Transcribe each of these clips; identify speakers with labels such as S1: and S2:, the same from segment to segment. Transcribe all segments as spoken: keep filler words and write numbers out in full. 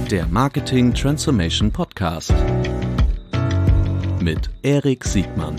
S1: Der Marketing Transformation Podcast mit Erik Siegmann.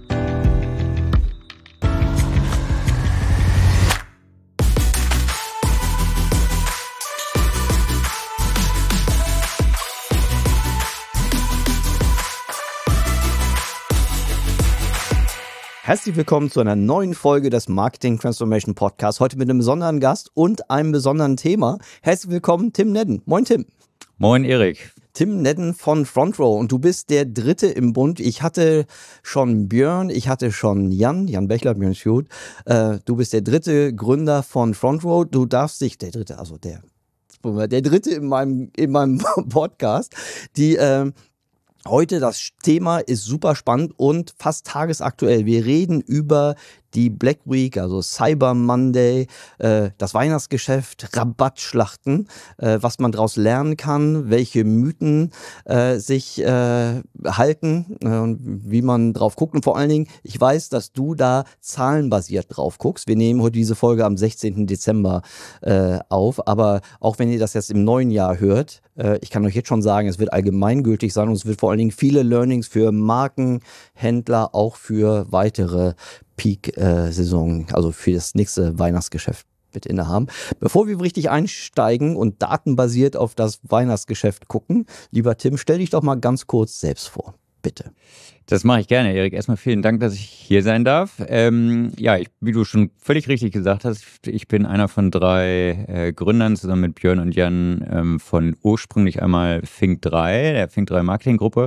S2: Herzlich willkommen zu einer neuen Folge des Marketing Transformation Podcasts. Heute mit einem besonderen Gast und einem besonderen Thema. Herzlich willkommen, Tim Nedden. Moin, Tim.
S3: Moin, Erik.
S2: Tim Nedden von Front Row und du bist der Dritte im Bund. Ich hatte schon Björn, ich hatte schon Jan, Jan Bechler, Björn Schut. Äh, du bist der dritte Gründer von Front Row. Du darfst dich, der Dritte, also der, der Dritte in meinem, in meinem Podcast, die... Äh, Heute das Thema ist super spannend und fast tagesaktuell. Wir reden über die Black Week, also Cyber Monday, äh, das Weihnachtsgeschäft, Rabattschlachten, äh, was man daraus lernen kann, welche Mythen äh, sich äh, halten äh, und wie man drauf guckt. Und vor allen Dingen, ich weiß, dass du da zahlenbasiert drauf guckst. Wir nehmen heute diese Folge am sechzehnten Dezember äh, auf, aber auch wenn ihr das jetzt im neuen Jahr hört, äh, ich kann euch jetzt schon sagen, es wird allgemeingültig sein und es wird vor allen Dingen viele Learnings für Markenhändler, auch für weitere Peak-Saison, also für das nächste Weihnachtsgeschäft mit innehaben. Bevor wir richtig einsteigen und datenbasiert auf das Weihnachtsgeschäft gucken, lieber Tim, stell dich doch mal ganz kurz selbst vor, bitte.
S3: Das mache ich gerne, Erik. Erstmal vielen Dank, dass ich hier sein darf. Ähm, ja, ich, wie du schon völlig richtig gesagt hast, ich bin einer von drei äh, Gründern zusammen mit Björn und Jan ähm, von ursprünglich einmal Think drei, der Think drei Marketinggruppe.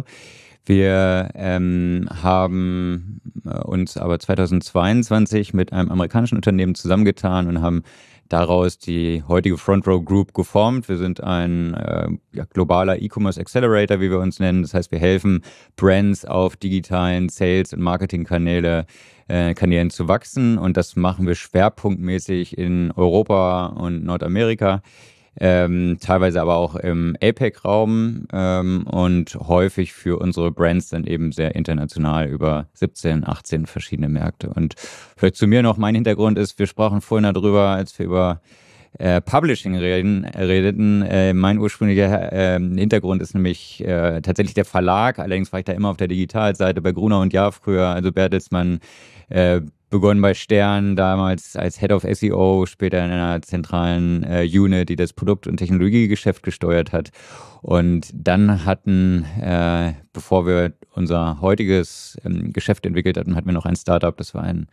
S3: Wir ähm, haben uns aber zweitausendzweiundzwanzig mit einem amerikanischen Unternehmen zusammengetan und haben daraus die heutige Front Row Group geformt. Wir sind ein äh, ja, globaler E-Commerce Accelerator, wie wir uns nennen. Das heißt, wir helfen Brands auf digitalen Sales- und Marketingkanäle äh, Kanälen zu wachsen und das machen wir schwerpunktmäßig in Europa und Nordamerika. Ähm, teilweise aber auch im A PEC-Raum ähm, und häufig für unsere Brands dann eben sehr international über siebzehn, achtzehn verschiedene Märkte. Und vielleicht zu mir noch, mein Hintergrund ist, wir sprachen vorhin darüber, als wir über äh, Publishing reden, redeten. Äh, mein ursprünglicher äh, Hintergrund ist nämlich äh, tatsächlich der Verlag, allerdings war ich da immer auf der Digitalseite bei Gruner und Jahr früher, also Bertelsmann, äh, begonnen bei Stern, damals als Head of S E O, später in einer zentralen äh, Unit, die das Produkt- und Technologiegeschäft gesteuert hat. Und dann hatten, äh, bevor wir unser heutiges ähm, Geschäft entwickelt hatten, hatten wir noch ein Startup, das war ein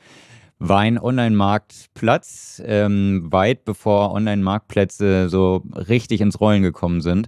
S3: Wein-Online-Marktplatz, ähm, weit bevor Online-Marktplätze so richtig ins Rollen gekommen sind.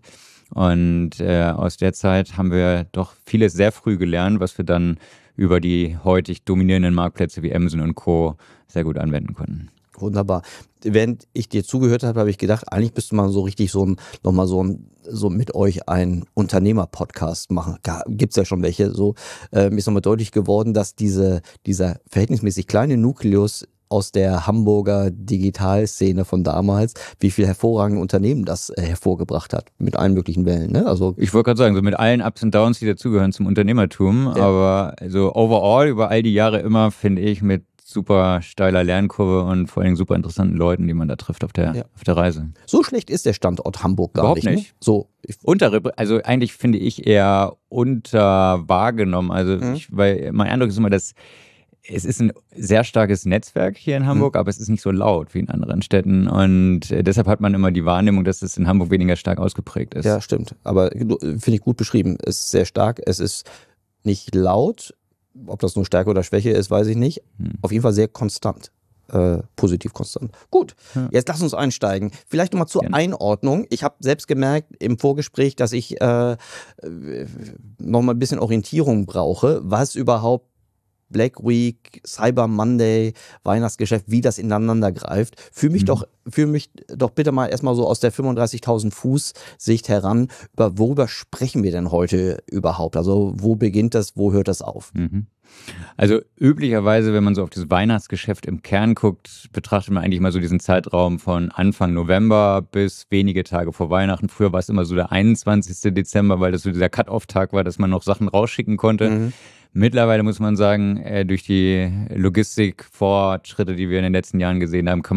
S3: Und äh, aus der Zeit haben wir doch vieles sehr früh gelernt, was wir dann über die heutig dominierenden Marktplätze wie Amazon und Co. sehr gut anwenden konnten.
S2: Wunderbar. Während ich dir zugehört habe, habe ich gedacht, eigentlich müsste man so richtig so ein, nochmal so ein, so mit euch einen Unternehmer-Podcast machen. Gibt es ja schon welche. So äh, mir ist nochmal deutlich geworden, dass diese, dieser verhältnismäßig kleine Nukleus aus der Hamburger Digitalszene von damals, wie viel hervorragende Unternehmen das äh, hervorgebracht hat, mit allen möglichen Wellen. Ne? Also
S3: ich wollte gerade sagen, so mit allen Ups und Downs, die dazugehören zum Unternehmertum, ja. Aber so overall über all die Jahre immer, finde ich, mit super steiler Lernkurve und vor allem super interessanten Leuten, die man da trifft auf der, ja. auf der Reise.
S2: So schlecht ist der Standort Hamburg gar
S3: Überhaupt
S2: nicht.
S3: nicht.
S2: Ne? So,
S3: Unter, also eigentlich finde ich eher unter wahrgenommen. Also mhm. ich, weil mein Eindruck ist immer, dass es ist ein sehr starkes Netzwerk hier in Hamburg, mhm. aber es ist nicht so laut wie in anderen Städten und deshalb hat man immer die Wahrnehmung, dass es in Hamburg weniger stark ausgeprägt ist.
S2: Ja, stimmt. Aber finde ich gut beschrieben. Es ist sehr stark, es ist nicht laut. Ob das nur Stärke oder Schwäche ist, weiß ich nicht. Mhm. Auf jeden Fall sehr konstant. Äh, positiv konstant. Gut, ja. Jetzt lass uns einsteigen. Vielleicht nochmal zur ja. Einordnung. Ich habe selbst gemerkt im Vorgespräch, dass ich äh, nochmal ein bisschen Orientierung brauche, was überhaupt Black Week, Cyber Monday, Weihnachtsgeschäft, wie das ineinander greift. Fühl mich, mhm. doch, fühl mich doch bitte mal erstmal so aus der fünfunddreißigtausend Fuß Sicht heran, über worüber sprechen wir denn heute überhaupt? Also wo beginnt das, wo hört das auf?
S3: Mhm. Also üblicherweise, wenn man so auf das Weihnachtsgeschäft im Kern guckt, betrachtet man eigentlich mal so diesen Zeitraum von Anfang November bis wenige Tage vor Weihnachten. Früher war es immer so der einundzwanzigsten Dezember, weil das so dieser Cut-Off-Tag war, dass man noch Sachen rausschicken konnte. Mhm. Mittlerweile muss man sagen, äh, durch die Logistikfortschritte, die wir in den letzten Jahren gesehen haben, kann man ja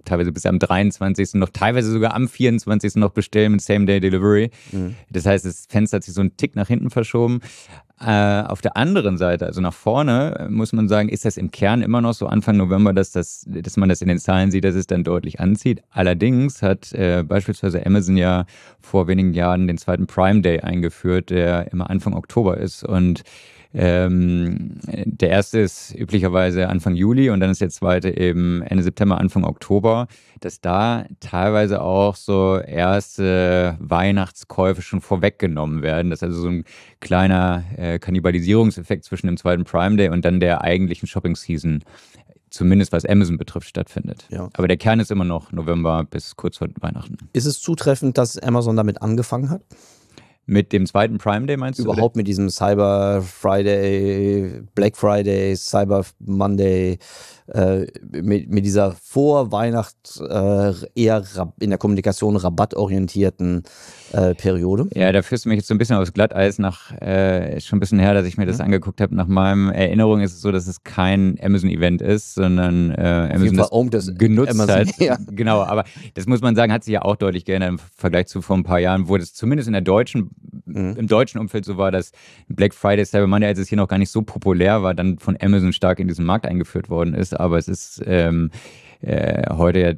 S3: teilweise bis am dreiundzwanzigsten noch, teilweise sogar am vierundzwanzigsten noch bestellen mit Same-Day-Delivery. Mhm. Das heißt, das Fenster hat sich so einen Tick nach hinten verschoben. Äh, auf der anderen Seite, also nach vorne, muss man sagen, ist das im Kern immer noch so Anfang November, dass, das, dass man das in den Zahlen sieht, dass es dann deutlich anzieht. Allerdings hat äh, beispielsweise Amazon ja vor wenigen Jahren den zweiten Prime Day eingeführt, der immer Anfang Oktober ist. Und Ähm, der erste ist üblicherweise Anfang Juli und dann ist der zweite eben Ende September, Anfang Oktober, dass da teilweise auch so erste Weihnachtskäufe schon vorweggenommen werden. Das ist also so ein kleiner äh, Kannibalisierungseffekt zwischen dem zweiten Prime Day und dann der eigentlichen Shopping-Season, zumindest was Amazon betrifft, stattfindet. Ja. Aber der Kern ist immer noch November bis kurz vor Weihnachten.
S2: Ist es zutreffend, dass Amazon damit angefangen hat?
S3: Mit dem zweiten Prime Day meinst du?
S2: Überhaupt mit diesem Cyber Friday, Black Friday, Cyber Monday, äh, mit, mit dieser Vorweihnacht äh, eher in der Kommunikation rabattorientierten äh, Periode?
S3: Ja, da führst du mich jetzt so ein bisschen aufs Glatteis. Nach, äh, ist schon ein bisschen her, dass ich mir das mhm. angeguckt habe. Nach meinem Erinnerung ist es so, dass es kein Amazon-Event ist, sondern äh, Amazon das, das genutzt Amazon, hat. Ja. Genau, aber das muss man sagen, hat sich ja auch deutlich geändert im Vergleich zu vor ein paar Jahren, wo das zumindest in der deutschen Mhm. im deutschen Umfeld so war, dass Black Friday, Cyber Monday, als es hier noch gar nicht so populär war, dann von Amazon stark in diesen Markt eingeführt worden ist. Aber es ist ähm, äh, heute ja,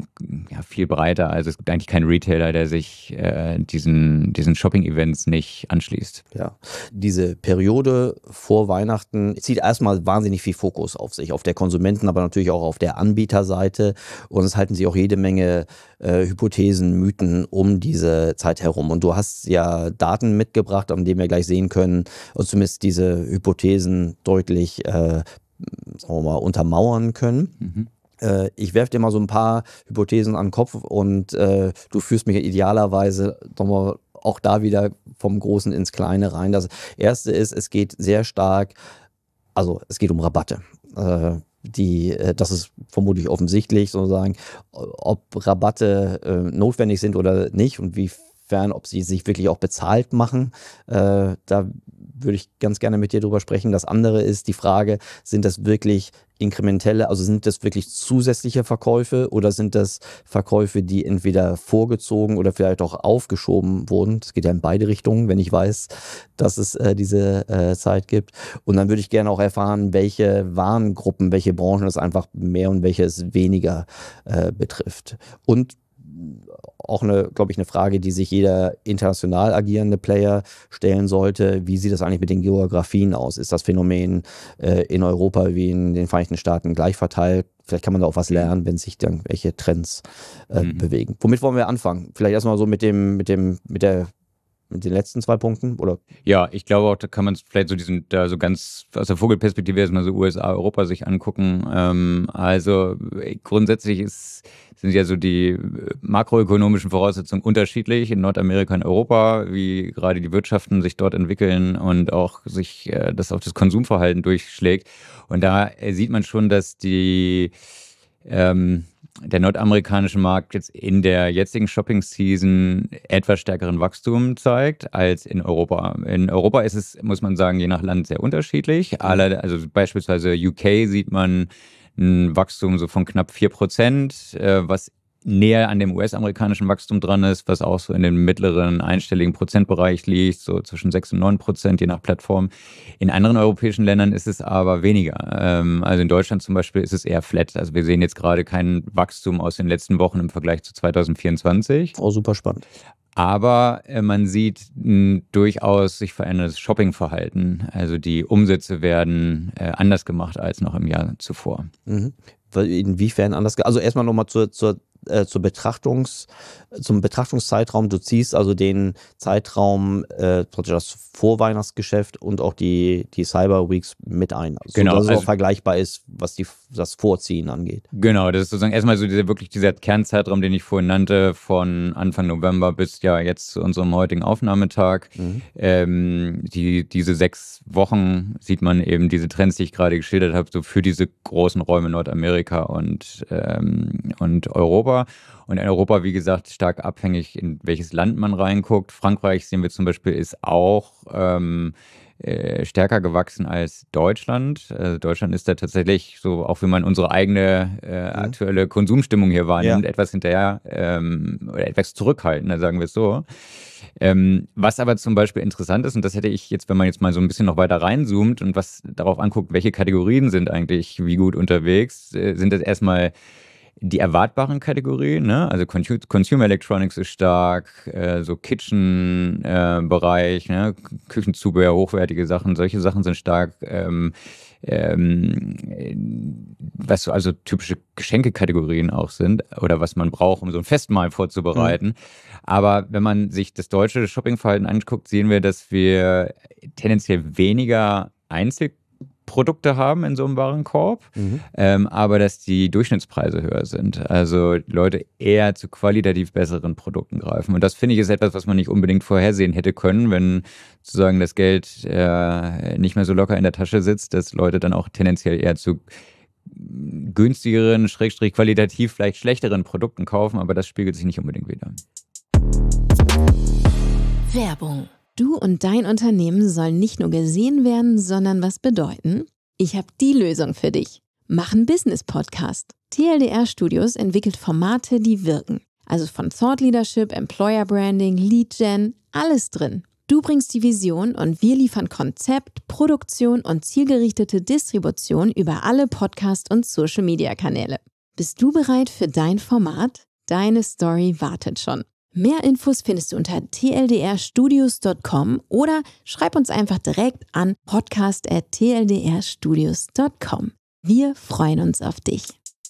S3: ja viel breiter. Also es gibt eigentlich keinen Retailer, der sich äh, diesen, diesen Shopping-Events nicht anschließt.
S2: Ja, diese Periode vor Weihnachten zieht erstmal wahnsinnig viel Fokus auf sich, auf der Konsumenten, aber natürlich auch auf der Anbieterseite. Und es halten sich auch jede Menge äh, Hypothesen, Mythen um diese Zeit herum. Und du hast ja Daten mitgebracht, an denen wir gleich sehen können, und zumindest diese Hypothesen deutlich äh, sagen wir mal, untermauern können. Mhm. Ich werfe dir mal so ein paar Hypothesen an den Kopf und äh, du führst mich idealerweise nochmal auch da wieder vom Großen ins Kleine rein. Das erste ist, es geht sehr stark, also es geht um Rabatte. Äh, die, das ist vermutlich offensichtlich, sozusagen, ob Rabatte äh, notwendig sind oder nicht und wie ob sie sich wirklich auch bezahlt machen. Äh, da würde ich ganz gerne mit dir drüber sprechen. Das andere ist die Frage, sind das wirklich inkrementelle, also sind das wirklich zusätzliche Verkäufe oder sind das Verkäufe, die entweder vorgezogen oder vielleicht auch aufgeschoben wurden? Das geht ja in beide Richtungen, wenn ich weiß, dass es äh, diese äh, Zeit gibt. Und dann würde ich gerne auch erfahren, welche Warengruppen, welche Branchen es einfach mehr und welche es weniger äh, betrifft. Und auch eine, glaube ich, eine Frage, die sich jeder international agierende Player stellen sollte. Wie sieht das eigentlich mit den Geografien aus? Ist das Phänomen äh, in Europa wie in den Vereinigten Staaten gleich verteilt? Vielleicht kann man da auch was lernen, wenn sich dann welche Trends äh, mhm. bewegen. Womit wollen wir anfangen? Vielleicht erstmal so mit dem, mit dem, mit der Mit den letzten zwei Punkten, oder?
S3: Ja, ich glaube auch, da kann man vielleicht so diesen, da so ganz aus der Vogelperspektive erstmal so U S A, Europa sich angucken. Ähm, also grundsätzlich ist, sind ja so die makroökonomischen Voraussetzungen unterschiedlich in Nordamerika und Europa, wie gerade die Wirtschaften sich dort entwickeln und auch sich äh, das auf das Konsumverhalten durchschlägt. Und da äh, sieht man schon, dass die ähm, der nordamerikanische Markt jetzt in der jetzigen Shopping-Season etwas stärkeren Wachstum zeigt als in Europa. In Europa ist es, muss man sagen, je nach Land sehr unterschiedlich. Alle, also beispielsweise U K sieht man ein Wachstum so von knapp vier Prozent, was näher an dem U S-amerikanischen Wachstum dran ist, was auch so in den mittleren einstelligen Prozentbereich liegt, so zwischen sechs und neun Prozent, je nach Plattform. In anderen europäischen Ländern ist es aber weniger. Also in Deutschland zum Beispiel ist es eher flat. Also wir sehen jetzt gerade kein Wachstum aus den letzten Wochen im Vergleich zu zwanzig vierundzwanzig.
S2: Oh, super spannend.
S3: Aber äh, man sieht ein durchaus sich veränderndes Shoppingverhalten. Also die Umsätze werden äh, anders gemacht als noch im Jahr zuvor.
S2: Mhm. Inwiefern anders? Also erstmal nochmal zur, zur, äh, zur Betrachtungs, zum Betrachtungszeitraum. Du ziehst also den Zeitraum, äh, das Vorweihnachtsgeschäft und auch die, die Cyber Weeks mit ein. Also, genau, dass es also auch vergleichbar ist, was die, das Vorziehen angeht.
S3: Genau, das ist sozusagen erstmal so dieser, wirklich dieser Kernzeitraum, den ich vorhin nannte, von Anfang November bis ja jetzt zu unserem heutigen Aufnahmetag. Mhm. Ähm, die, diese sechs Wochen sieht man eben diese Trends, die ich gerade geschildert habe, so für diese großen Räume Nordamerika und, ähm, und Europa. Europa. Und in Europa, wie gesagt, stark abhängig, in welches Land man reinguckt. Frankreich, sehen wir zum Beispiel, ist auch ähm, äh, stärker gewachsen als Deutschland. Also Deutschland ist da tatsächlich so, auch wenn man unsere eigene äh, aktuelle Konsumstimmung hier wahrnimmt, ja. etwas hinterher ähm, oder etwas zurückhaltender, sagen wir es so. Ähm, was aber zum Beispiel interessant ist, und das hätte ich jetzt, wenn man jetzt mal so ein bisschen noch weiter reinzoomt und was darauf anguckt, welche Kategorien sind eigentlich wie gut unterwegs, äh, sind das erstmal die erwartbaren Kategorien, ne? Also Consumer Electronics ist stark, äh, so Kitchen-Bereich, äh, ne? Küchenzubehör, hochwertige Sachen, solche Sachen sind stark. Ähm, ähm, was so also typische Geschenkekategorien auch sind oder was man braucht, um so ein Festmahl vorzubereiten. Mhm. Aber wenn man sich das deutsche Shoppingverhalten anguckt, sehen wir, dass wir tendenziell weniger Einzelprodukte haben in so einem Warenkorb, mhm. ähm, aber dass die Durchschnittspreise höher sind. Also Leute eher zu qualitativ besseren Produkten greifen. Und das, finde ich, ist etwas, was man nicht unbedingt vorhersehen hätte können, wenn sozusagen das Geld äh, nicht mehr so locker in der Tasche sitzt, dass Leute dann auch tendenziell eher zu günstigeren, schrägstrich qualitativ vielleicht schlechteren Produkten kaufen, aber das spiegelt sich nicht unbedingt wider.
S4: Werbung. Du und dein Unternehmen sollen nicht nur gesehen werden, sondern was bedeuten? Ich habe die Lösung für dich. Mach einen Business-Podcast. T L D R Studios entwickelt Formate, die wirken. Also von Thought Leadership, Employer Branding, Lead Gen, alles drin. Du bringst die Vision und wir liefern Konzept, Produktion und zielgerichtete Distribution über alle Podcast- und Social-Media-Kanäle. Bist du bereit für dein Format? Deine Story wartet schon. Mehr Infos findest du unter t l d r studios dot com oder schreib uns einfach direkt an podcast at t l d r studios dot com. Wir freuen uns auf dich.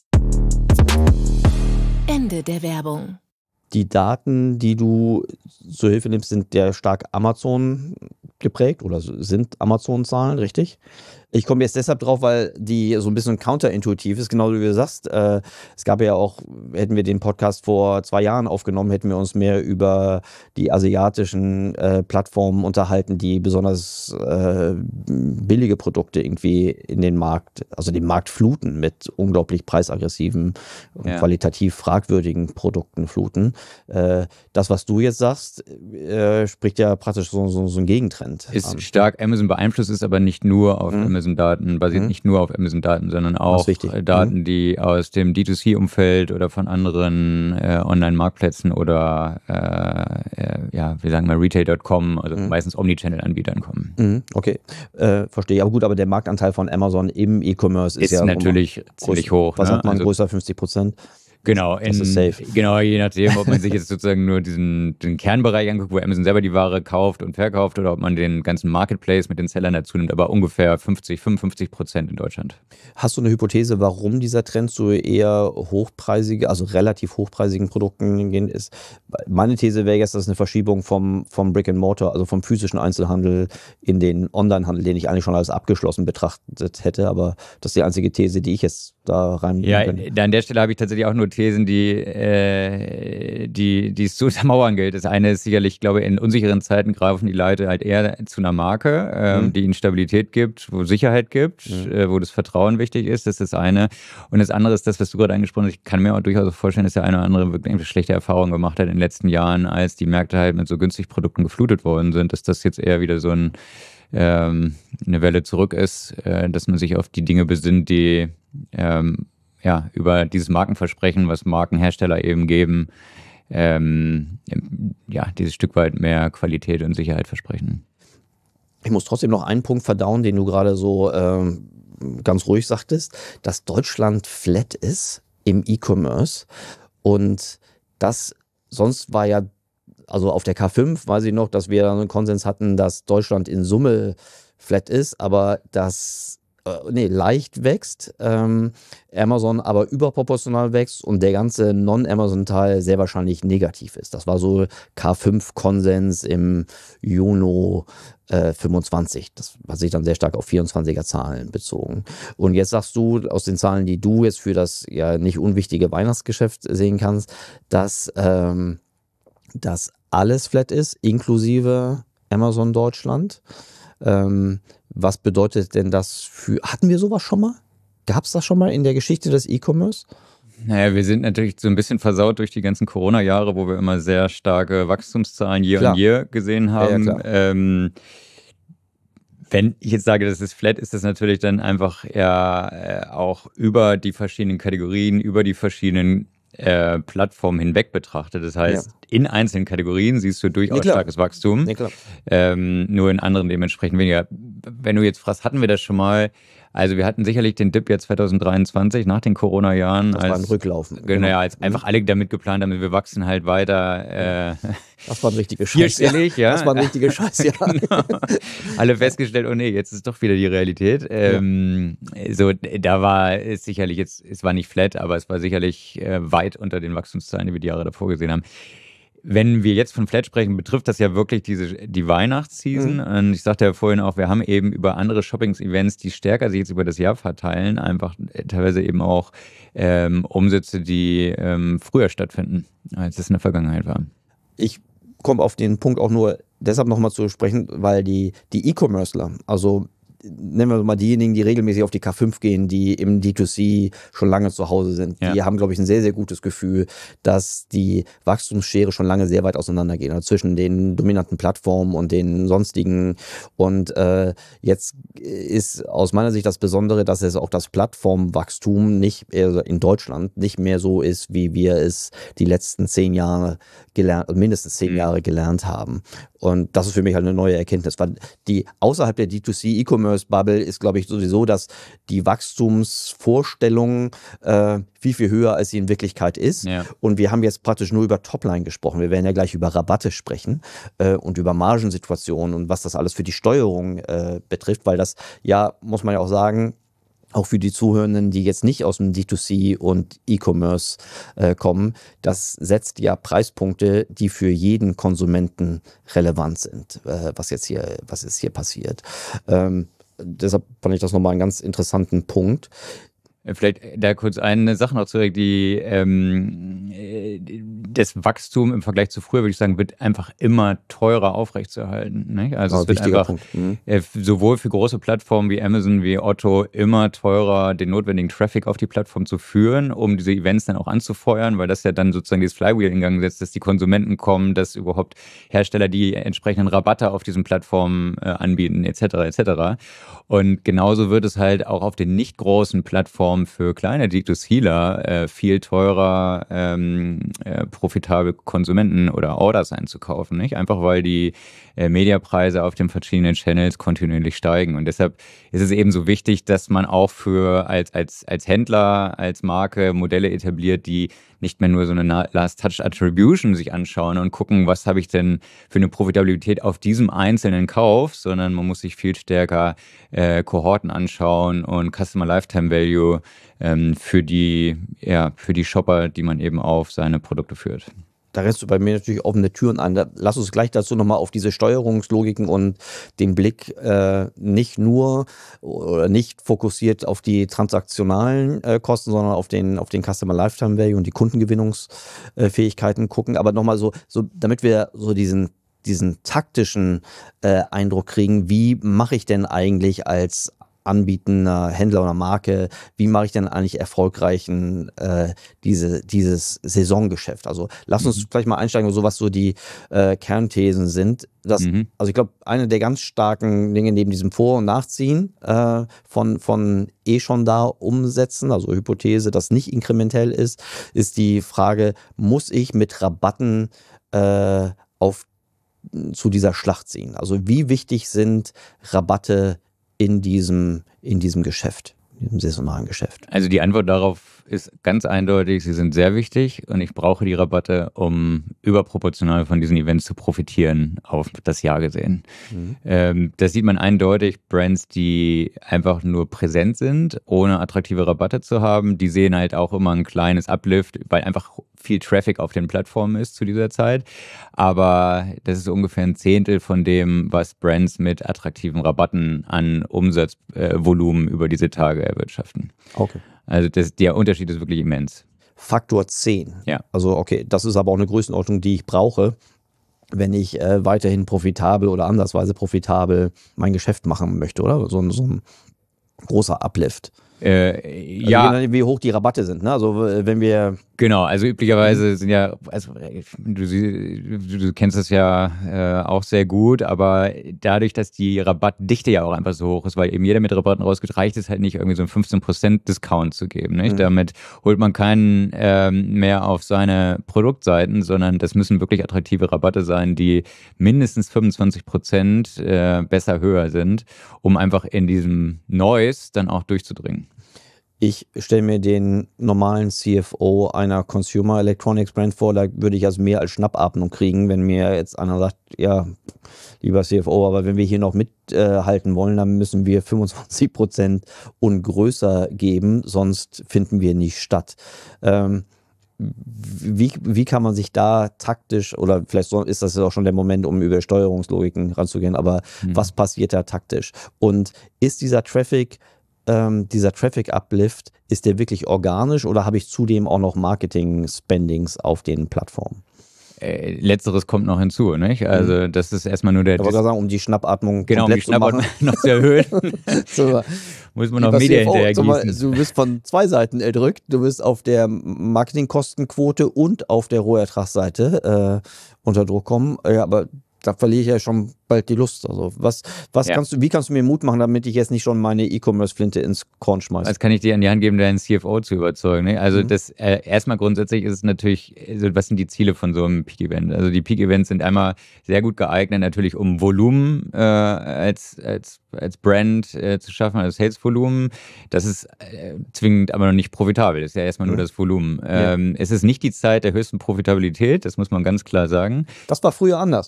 S4: Ende der Werbung.
S2: Die Daten, die du zur Hilfe nimmst, sind sehr stark Amazon geprägt oder sind Amazon-Zahlen, richtig? Ich komme jetzt deshalb drauf, weil die so ein bisschen counterintuitiv ist, genau wie du sagst. Äh, es gab ja auch, hätten wir den Podcast vor zwei Jahren aufgenommen, hätten wir uns mehr über die asiatischen äh, Plattformen unterhalten, die besonders äh, billige Produkte irgendwie in den Markt, also den Markt fluten mit unglaublich preisaggressiven und ja. qualitativ fragwürdigen Produkten fluten. Äh, das, was du jetzt sagst, äh, spricht ja praktisch so, so, so ein Gegentrend.
S3: Ist stark Amazon beeinflusst, ist aber nicht nur auf mhm. Amazon-Daten, basiert mhm. nicht nur auf Amazon-Daten, sondern auch Daten, mhm. die aus dem D zwei C-Umfeld oder von anderen äh, Online-Marktplätzen oder äh, äh, ja, wir sagen mal Retail Punkt com, also mhm. meistens Omnichannel-Anbietern kommen.
S2: Mhm. Okay, äh, verstehe. Aber gut, aber der Marktanteil von Amazon im E-Commerce ist, ist ja
S3: natürlich ziemlich
S2: groß,
S3: hoch.
S2: Was
S3: ne?
S2: hat man,
S3: also,
S2: größer fünfzig Prozent?
S3: Genau, in,
S2: das ist safe.
S3: Genau, je nachdem, ob man sich jetzt sozusagen nur diesen den Kernbereich anguckt, wo Amazon selber die Ware kauft und verkauft, oder ob man den ganzen Marketplace mit den Sellern dazu nimmt, aber ungefähr fünfzig, fünfundfünfzig Prozent in Deutschland.
S2: Hast du eine Hypothese, warum dieser Trend zu eher hochpreisige, also relativ hochpreisigen Produkten gehen ist? Meine These wäre jetzt, dass eine Verschiebung vom, vom Brick and Mortar, also vom physischen Einzelhandel in den Online-Handel, den ich eigentlich schon als abgeschlossen betrachtet hätte, aber das ist die einzige These, die ich jetzt da rein
S3: Ja,
S2: kann.
S3: an der Stelle habe ich tatsächlich auch nur Thesen, die, äh, die, die es zu untermauern gilt. Das eine ist sicherlich, ich glaube, in unsicheren Zeiten greifen die Leute halt eher zu einer Marke, ähm, mhm. die ihnen Stabilität gibt, wo Sicherheit gibt, mhm. äh, wo das Vertrauen wichtig ist. Das ist das eine. Und das andere ist das, was du gerade angesprochen hast. Ich kann mir auch durchaus vorstellen, dass der eine oder andere wirklich eine schlechte Erfahrung gemacht hat in den letzten Jahren, als die Märkte halt mit so günstig Produkten geflutet worden sind, dass das jetzt eher wieder so ein ähm, eine Welle zurück ist, äh, dass man sich auf die Dinge besinnt, die ähm, ja, über dieses Markenversprechen, was Markenhersteller eben geben, ähm, ja, dieses Stück weit mehr Qualität und Sicherheit versprechen.
S2: Ich muss trotzdem noch einen Punkt verdauen, den du gerade so ähm, ganz ruhig sagtest, dass Deutschland flat ist im E-Commerce und das, sonst war ja, also auf der K fünf weiß ich noch, dass wir einen Konsens hatten, dass Deutschland in Summe flat ist, aber das nee, leicht wächst, ähm, Amazon aber überproportional wächst und der ganze Non-Amazon-Teil sehr wahrscheinlich negativ ist. Das war so K fünf Konsens im Juni äh, fünfundzwanzig. Das hat sich dann sehr stark auf vierundzwanziger Zahlen bezogen. Und jetzt sagst du aus den Zahlen, die du jetzt für das ja nicht unwichtige Weihnachtsgeschäft sehen kannst, dass, ähm, dass alles flat ist, inklusive Amazon Deutschland. Ähm, Was bedeutet denn das für, hatten wir sowas schon mal? Gab es das schon mal in der Geschichte des E-Commerce?
S3: Naja, wir sind natürlich so ein bisschen versaut durch die ganzen Corona-Jahre, wo wir immer sehr starke Wachstumszahlen year
S2: Klar.
S3: on year gesehen haben.
S2: Ja, ja, klar.
S3: ähm, Wenn ich jetzt sage, das ist flat, ist das natürlich dann einfach ja äh, auch über die verschiedenen Kategorien, über die verschiedenen äh, Plattformen hinweg betrachtet. Das heißt,
S2: Ja.
S3: in einzelnen Kategorien siehst du durchaus
S2: Nee, klar.
S3: starkes Wachstum,
S2: Nee, klar.
S3: ähm, nur in anderen dementsprechend weniger. Wenn du jetzt fragst, hatten wir das schon mal? Also wir hatten sicherlich den Dip jetzt zwanzig dreiundzwanzig nach den Corona-Jahren.
S2: Das war ein Rücklaufen.
S3: Genau, ja, als einfach alle damit geplant haben, wir wachsen halt weiter. Äh,
S2: Das war ein richtiger Scheiß.
S3: Vierstellig, ja.
S2: Das war ein richtiger Scheiß, ja.
S3: Genau. Alle festgestellt, oh nee, jetzt ist doch wieder die Realität. Ähm, so, da war es sicherlich jetzt, es war nicht flat, aber es war sicherlich äh, weit unter den Wachstumszahlen, die wir die Jahre davor gesehen haben. Wenn wir jetzt von Flat sprechen, betrifft das ja wirklich diese, die Weihnachtsseason.
S2: Mhm.
S3: Und ich sagte ja vorhin auch, wir haben eben über andere Shopping-Events, die stärker sich jetzt über das Jahr verteilen, einfach teilweise eben auch ähm, Umsätze, die ähm, früher stattfinden, als es in der Vergangenheit war.
S2: Ich komme auf den Punkt auch nur deshalb nochmal zu sprechen, weil die, die E-Commercer, also nennen wir mal diejenigen, die regelmäßig auf die K fünf gehen, die im D zwei C schon lange zu Hause sind,
S3: Ja.
S2: die haben, glaube ich, ein sehr, sehr gutes Gefühl, dass die Wachstumsschere schon lange sehr weit auseinandergehen, also zwischen den dominanten Plattformen und den sonstigen. Und äh, jetzt ist aus meiner Sicht das Besondere, dass es auch das Plattformwachstum nicht, also in Deutschland nicht mehr so ist, wie wir es die letzten zehn Jahre gelernt, mindestens zehn
S3: Mhm.
S2: Jahre gelernt haben. Und das ist für mich halt eine neue Erkenntnis, weil die außerhalb der D zwei C E-Commerce-Bubble ist, glaube ich, sowieso, dass die Wachstumsvorstellung äh, viel, viel höher, als sie in Wirklichkeit ist.
S3: Ja.
S2: Und wir haben jetzt praktisch nur über Topline gesprochen. Wir werden ja gleich über Rabatte sprechen äh, und über Margensituationen und was das alles für die Steuerung äh, betrifft, weil das, ja, muss man ja auch sagen, auch für die Zuhörenden, die jetzt nicht aus dem D zwei C und E-Commerce äh, kommen, das setzt ja Preispunkte, die für jeden Konsumenten relevant sind, äh, was jetzt hier, was jetzt hier passiert. Ähm, deshalb fand ich das nochmal einen ganz interessanten Punkt.
S3: Vielleicht da kurz eine Sache noch zurück, die ähm, äh, das Wachstum im Vergleich zu früher, würde ich sagen, wird einfach immer teurer aufrechtzuerhalten. Ne? Also
S2: Ja,
S3: es wird
S2: wichtiger
S3: einfach
S2: Punkt. Mhm.
S3: äh, sowohl für große Plattformen wie Amazon, wie Otto immer teurer, den notwendigen Traffic auf die Plattform zu führen, um diese Events dann auch anzufeuern, weil das ja dann sozusagen dieses Flywheel in Gang setzt, dass die Konsumenten kommen, dass überhaupt Hersteller die entsprechenden Rabatte auf diesen Plattformen äh, anbieten, et cetera et cetera. Und genauso wird es halt auch auf den nicht großen Plattformen für kleine D zwei C-ler äh, viel teurer ähm, äh, profitable Konsumenten oder Orders einzukaufen, nicht? Einfach weil die äh, Mediapreise auf den verschiedenen Channels kontinuierlich steigen. Und deshalb ist es eben so wichtig, dass man auch für als, als, als Händler, als Marke Modelle etabliert, die nicht mehr nur so eine Last-Touch-Attribution sich anschauen und gucken, was habe ich denn für eine Profitabilität auf diesem einzelnen Kauf, sondern man muss sich viel stärker äh, Kohorten anschauen und Customer Lifetime Value ähm, für die, ja, für die Shopper, die man eben auf seine Produkte führt.
S2: Da rennst du bei mir natürlich offene Türen an. Da, lass uns gleich dazu nochmal auf diese Steuerungslogiken und den Blick äh, nicht nur oder nicht fokussiert auf die transaktionalen äh, Kosten, sondern auf den, auf den Customer Lifetime Value und die Kundengewinnungsfähigkeiten gucken. Aber nochmal so, so, damit wir so diesen, diesen taktischen äh, Eindruck kriegen, wie mache ich denn eigentlich als anbietender Händler oder Marke, wie mache ich denn eigentlich erfolgreichen äh, diese, dieses Saisongeschäft? Also lass uns mhm. vielleicht mal einsteigen, so was so die äh, Kernthesen sind. Das, mhm. Also ich glaube, eine der ganz starken Dinge neben diesem Vor- und Nachziehen äh, von, von eh schon da umsetzen, also Hypothese, das nicht inkrementell ist, ist die Frage, muss ich mit Rabatten äh, auf, zu dieser Schlacht ziehen? Also wie wichtig sind Rabatte in diesem, in diesem Geschäft, in diesem saisonalen Geschäft?
S3: Also die Antwort darauf ist ganz eindeutig, sie sind sehr wichtig und ich brauche die Rabatte, um überproportional von diesen Events zu profitieren, auf das Jahr gesehen. Mhm. Ähm, das sieht man eindeutig, Brands, die einfach nur präsent sind, ohne attraktive Rabatte zu haben, die sehen halt auch immer ein kleines Uplift, weil einfach viel Traffic auf den Plattformen ist zu dieser Zeit. Aber das ist ungefähr ein Zehntel von dem, was Brands mit attraktiven Rabatten an Umsatzvolumen äh, über diese Tage erwirtschaften.
S2: Okay.
S3: Also das, der Unterschied ist wirklich immens.
S2: Faktor zehn.
S3: Ja.
S2: Also okay, das ist aber auch eine Größenordnung, die ich brauche, wenn ich äh, weiterhin profitabel oder andersweise profitabel mein Geschäft machen möchte, oder? So, so ein großer Uplift.
S3: Äh,
S2: also
S3: ja.
S2: je, wie hoch die Rabatte sind. Ne? Also wenn wir...
S3: Genau, also üblicherweise sind ja, also du, du, du kennst das ja äh, auch sehr gut, aber dadurch, dass die Rabattdichte ja auch einfach so hoch ist, weil eben jeder mit Rabatten rausgeht, reicht es halt nicht, irgendwie so einen fünfzehn Prozent Discount zu geben. Nicht? Mhm. Damit holt man keinen ähm, mehr auf seine Produktseiten, sondern das müssen wirklich attraktive Rabatte sein, die mindestens fünfundzwanzig Prozent äh, besser höher sind, um einfach in diesem Noise dann auch durchzudringen.
S2: Ich stelle mir den normalen C F O einer Consumer Electronics Brand vor, da würde ich also mehr als Schnappatmung kriegen, wenn mir jetzt einer sagt, ja, lieber C F O, aber wenn wir hier noch mithalten äh, wollen, dann müssen wir fünfundzwanzig Prozent und größer geben, sonst finden wir nicht statt. Ähm, Wie, wie kann man sich da taktisch, oder vielleicht ist das auch schon der Moment, um über Steuerungslogiken ranzugehen, aber mhm. was passiert da taktisch? Und ist dieser Traffic, ähm, dieser Traffic-Uplift, ist der wirklich organisch oder habe ich zudem auch noch Marketing-Spendings auf den Plattformen?
S3: Äh, Letzteres kommt noch hinzu, nicht? Also das ist erstmal nur der...
S2: Ich wollte sagen, um die Schnappatmung
S3: genau, um die Schnappatmung noch zu erhöhen,
S2: so,
S3: muss man noch Media hinterher gießen.
S2: Du bist von zwei Seiten erdrückt. Du bist auf der Marketingkostenquote und auf der Rohertragsseite äh, unter Druck kommen. Ja, aber da verliere ich ja schon bald die Lust. Also was, was ja. kannst du, wie kannst du mir Mut machen, damit ich jetzt nicht schon meine E-Commerce-Flinte ins Korn schmeiße?
S3: Das kann ich dir an die Hand geben, deinen C F O zu überzeugen. Ne? Also mhm. das äh, erstmal grundsätzlich ist es natürlich, also was sind die Ziele von so einem Peak-Event? Also die Peak-Events sind einmal sehr gut geeignet, natürlich um Volumen äh, als, als, als Brand äh, zu schaffen, also Sales-Volumen. Das ist äh, zwingend aber noch nicht profitabel. Das ist ja erstmal mhm. nur das Volumen.
S2: Ja.
S3: Ähm, es ist nicht die Zeit der höchsten Profitabilität, das muss man ganz klar sagen.
S2: Das war früher anders.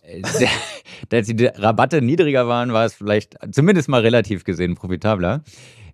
S3: Als die Rabatte niedriger waren, war es vielleicht zumindest mal relativ gesehen profitabler.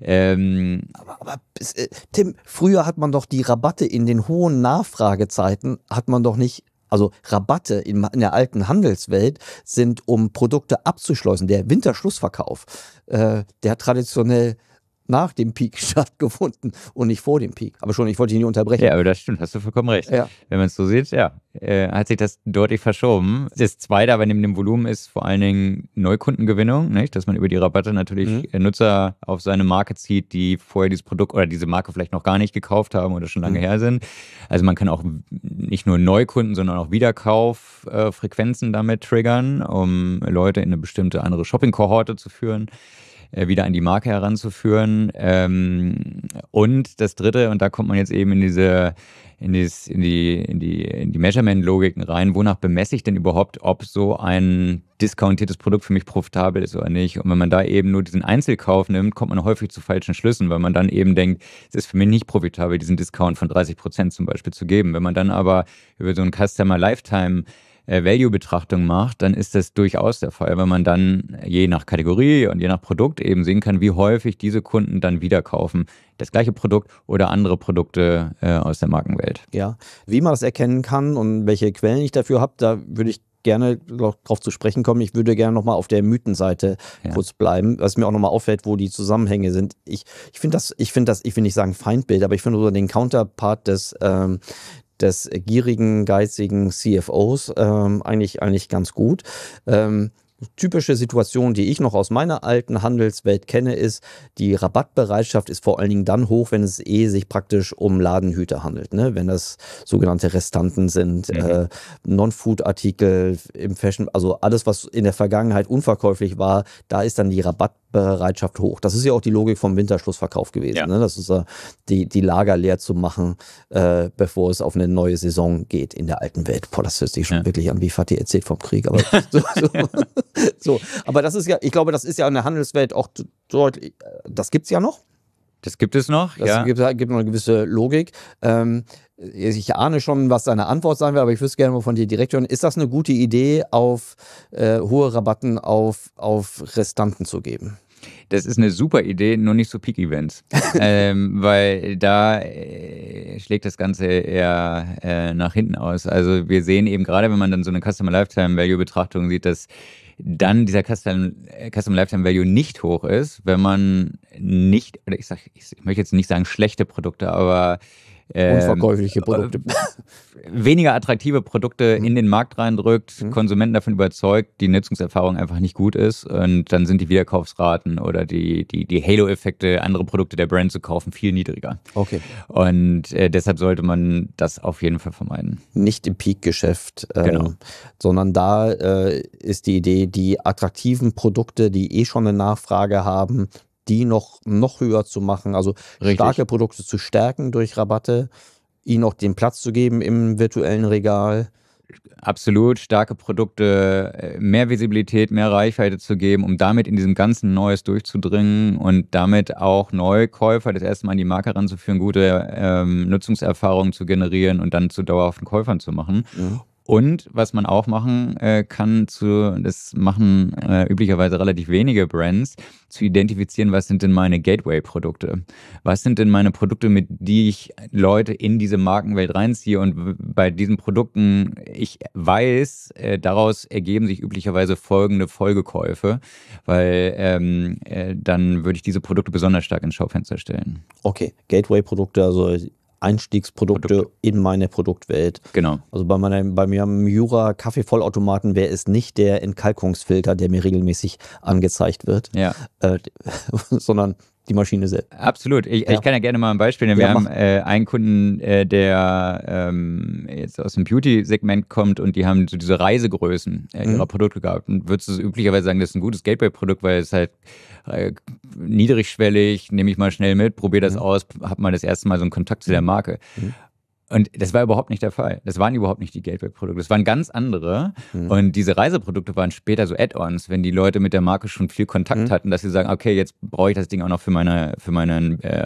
S3: Ähm
S2: aber, aber äh, Tim, früher hat man doch die Rabatte in den hohen Nachfragezeiten, hat man doch nicht, also Rabatte in, in der alten Handelswelt sind, um Produkte abzuschleusen. Der Winterschlussverkauf, äh, der hat traditionell nach dem Peak stattgefunden und nicht vor dem Peak. Aber schon, ich wollte dich nicht unterbrechen.
S3: Ja, aber das stimmt, hast du vollkommen recht.
S2: Ja.
S3: Wenn man es so sieht, ja, äh, hat sich das deutlich verschoben. Das Zweite aber neben dem Volumen ist vor allen Dingen Neukundengewinnung, nicht? Dass man über die Rabatte natürlich mhm. Nutzer auf seine Marke zieht, die vorher dieses Produkt oder diese Marke vielleicht noch gar nicht gekauft haben oder schon lange mhm. her sind. Also man kann auch nicht nur Neukunden, sondern auch Wiederkauffrequenzen äh, damit triggern, um Leute in eine bestimmte andere Shopping-Kohorte zu führen, wieder an die Marke heranzuführen. Und das Dritte, und da kommt man jetzt eben in diese, in dieses, in die, in die, in die Measurement-Logiken rein, wonach bemesse ich denn überhaupt, ob so ein discountiertes Produkt für mich profitabel ist oder nicht. Und wenn man da eben nur diesen Einzelkauf nimmt, kommt man häufig zu falschen Schlüssen, weil man dann eben denkt, es ist für mich nicht profitabel, diesen Discount von dreißig Prozent zum Beispiel zu geben. Wenn man dann aber über so ein Customer Lifetime Value-Betrachtung macht, dann ist das durchaus der Fall, weil man dann je nach Kategorie und je nach Produkt eben sehen kann, wie häufig diese Kunden dann wieder kaufen. Das gleiche Produkt oder andere Produkte äh, aus der Markenwelt.
S2: Ja, wie man das erkennen kann und welche Quellen ich dafür habe, da würde ich gerne darauf zu sprechen kommen. Ich würde gerne nochmal auf der Mythenseite ja. kurz bleiben, was mir auch nochmal auffällt, wo die Zusammenhänge sind. Ich, ich finde das, ich finde das, ich will nicht sagen Feindbild, aber ich finde so den Counterpart des ähm, des gierigen, geizigen C F Os ähm, eigentlich, eigentlich ganz gut. Ähm, typische Situation, die ich noch aus meiner alten Handelswelt kenne, ist, die Rabattbereitschaft ist vor allen Dingen dann hoch, wenn es eh sich praktisch um Ladenhüter handelt, ne? Wenn das sogenannte Restanten sind, mhm. äh, Non-Food-Artikel im Fashion, also alles, was in der Vergangenheit unverkäuflich war, da ist dann die Rabattbereitschaft hoch. Das ist ja auch die Logik vom Winterschlussverkauf gewesen, ja. ne? Das ist äh, die, die Lager leer zu machen, äh, bevor es auf eine neue Saison geht in der alten Welt. Boah, das hört sich schon ja. wirklich an, wie Fatih erzählt vom Krieg, aber so, so. So, aber das ist ja, ich glaube, das ist ja in der Handelswelt auch deutlich, das gibt es ja noch.
S3: Das gibt es noch,
S2: das
S3: ja.
S2: gibt, gibt noch eine gewisse Logik. Ähm, ich ahne schon, was deine Antwort sein wird, aber ich wüsste gerne mal von dir direkt hören. Ist das eine gute Idee, auf äh, hohe Rabatten auf, auf Restanten zu geben?
S3: Das ist eine super Idee, nur nicht so Peak-Events. ähm, weil da äh, schlägt das Ganze eher äh, nach hinten aus. Also wir sehen eben gerade, wenn man dann so eine Customer Lifetime Value Betrachtung sieht, dass dann dieser Customer, Customer Lifetime Value nicht hoch ist, wenn man nicht, oder ich sag, ich möchte jetzt nicht sagen schlechte Produkte, aber ähm,
S2: unverkäufliche Produkte.
S3: weniger attraktive Produkte
S2: Mhm.
S3: in den Markt reindrückt,
S2: Mhm.
S3: Konsumenten davon überzeugt, die Nutzungserfahrung einfach nicht gut ist und dann sind die Wiederkaufsraten oder die, die, die Halo-Effekte, andere Produkte der Brand zu kaufen, viel niedriger.
S2: Okay.
S3: Und äh, deshalb sollte man das auf jeden Fall vermeiden.
S2: Nicht im Peak-Geschäft, ähm,
S3: Genau.
S2: sondern da äh, ist die Idee, die attraktiven Produkte, die eh schon eine Nachfrage haben, die noch, noch höher zu machen, also
S3: Richtig.
S2: starke Produkte zu stärken durch Rabatte, ihnen auch den Platz zu geben im virtuellen Regal.
S3: Absolut, starke Produkte, äh, mehr Visibilität, mehr Reichweite zu geben, um damit in diesem ganzen Neues durchzudringen und damit auch Neukäufer das erste Mal an die Marke ranzuführen, gute ähm, Nutzungserfahrungen zu generieren und dann zu dauerhaften Käufern zu machen.
S2: Mhm.
S3: Und was man auch machen äh, kann, zu, das machen äh, üblicherweise relativ wenige Brands, zu identifizieren, was sind denn meine Gateway-Produkte? Was sind denn meine Produkte, mit die ich Leute in diese Markenwelt reinziehe? Und w- bei diesen Produkten, ich weiß, äh, daraus ergeben sich üblicherweise folgende Folgekäufe, weil ähm, äh, dann würde ich diese Produkte besonders stark ins Schaufenster stellen.
S2: Okay, Gateway-Produkte, also Einstiegsprodukte
S3: Produkte.
S2: in meine Produktwelt.
S3: Genau.
S2: Also bei, meiner, bei mir am Jura Kaffeevollautomaten wäre es nicht der Entkalkungsfilter, der mir regelmäßig angezeigt wird,
S3: Ja.
S2: äh, sondern die Maschine selbst.
S3: Absolut. Ich,
S2: Ja.
S3: ich kann ja gerne mal ein Beispiel nennen. Wir
S2: Ja,
S3: haben
S2: mach.
S3: äh, einen Kunden, äh, der ähm, jetzt aus dem Beauty-Segment kommt und die haben so diese Reisegrößen äh,
S2: Mhm.
S3: ihrer Produkte gehabt. Und würdest du üblicherweise sagen, das ist ein gutes Gateway-Produkt, weil es halt äh, niedrigschwellig, nehme ich mal schnell mit, probiere das
S2: Mhm.
S3: aus, habe mal das erste Mal so einen Kontakt zu der Marke.
S2: Mhm.
S3: Und das war überhaupt nicht der Fall. Das waren überhaupt nicht die Gateway-Produkte. Das waren ganz andere.
S2: Mhm.
S3: Und diese Reiseprodukte waren später so Add-ons, wenn die Leute mit der Marke schon viel Kontakt
S2: Mhm.
S3: hatten, dass sie sagen, okay, jetzt brauche ich das Ding auch noch für meine für meinen äh,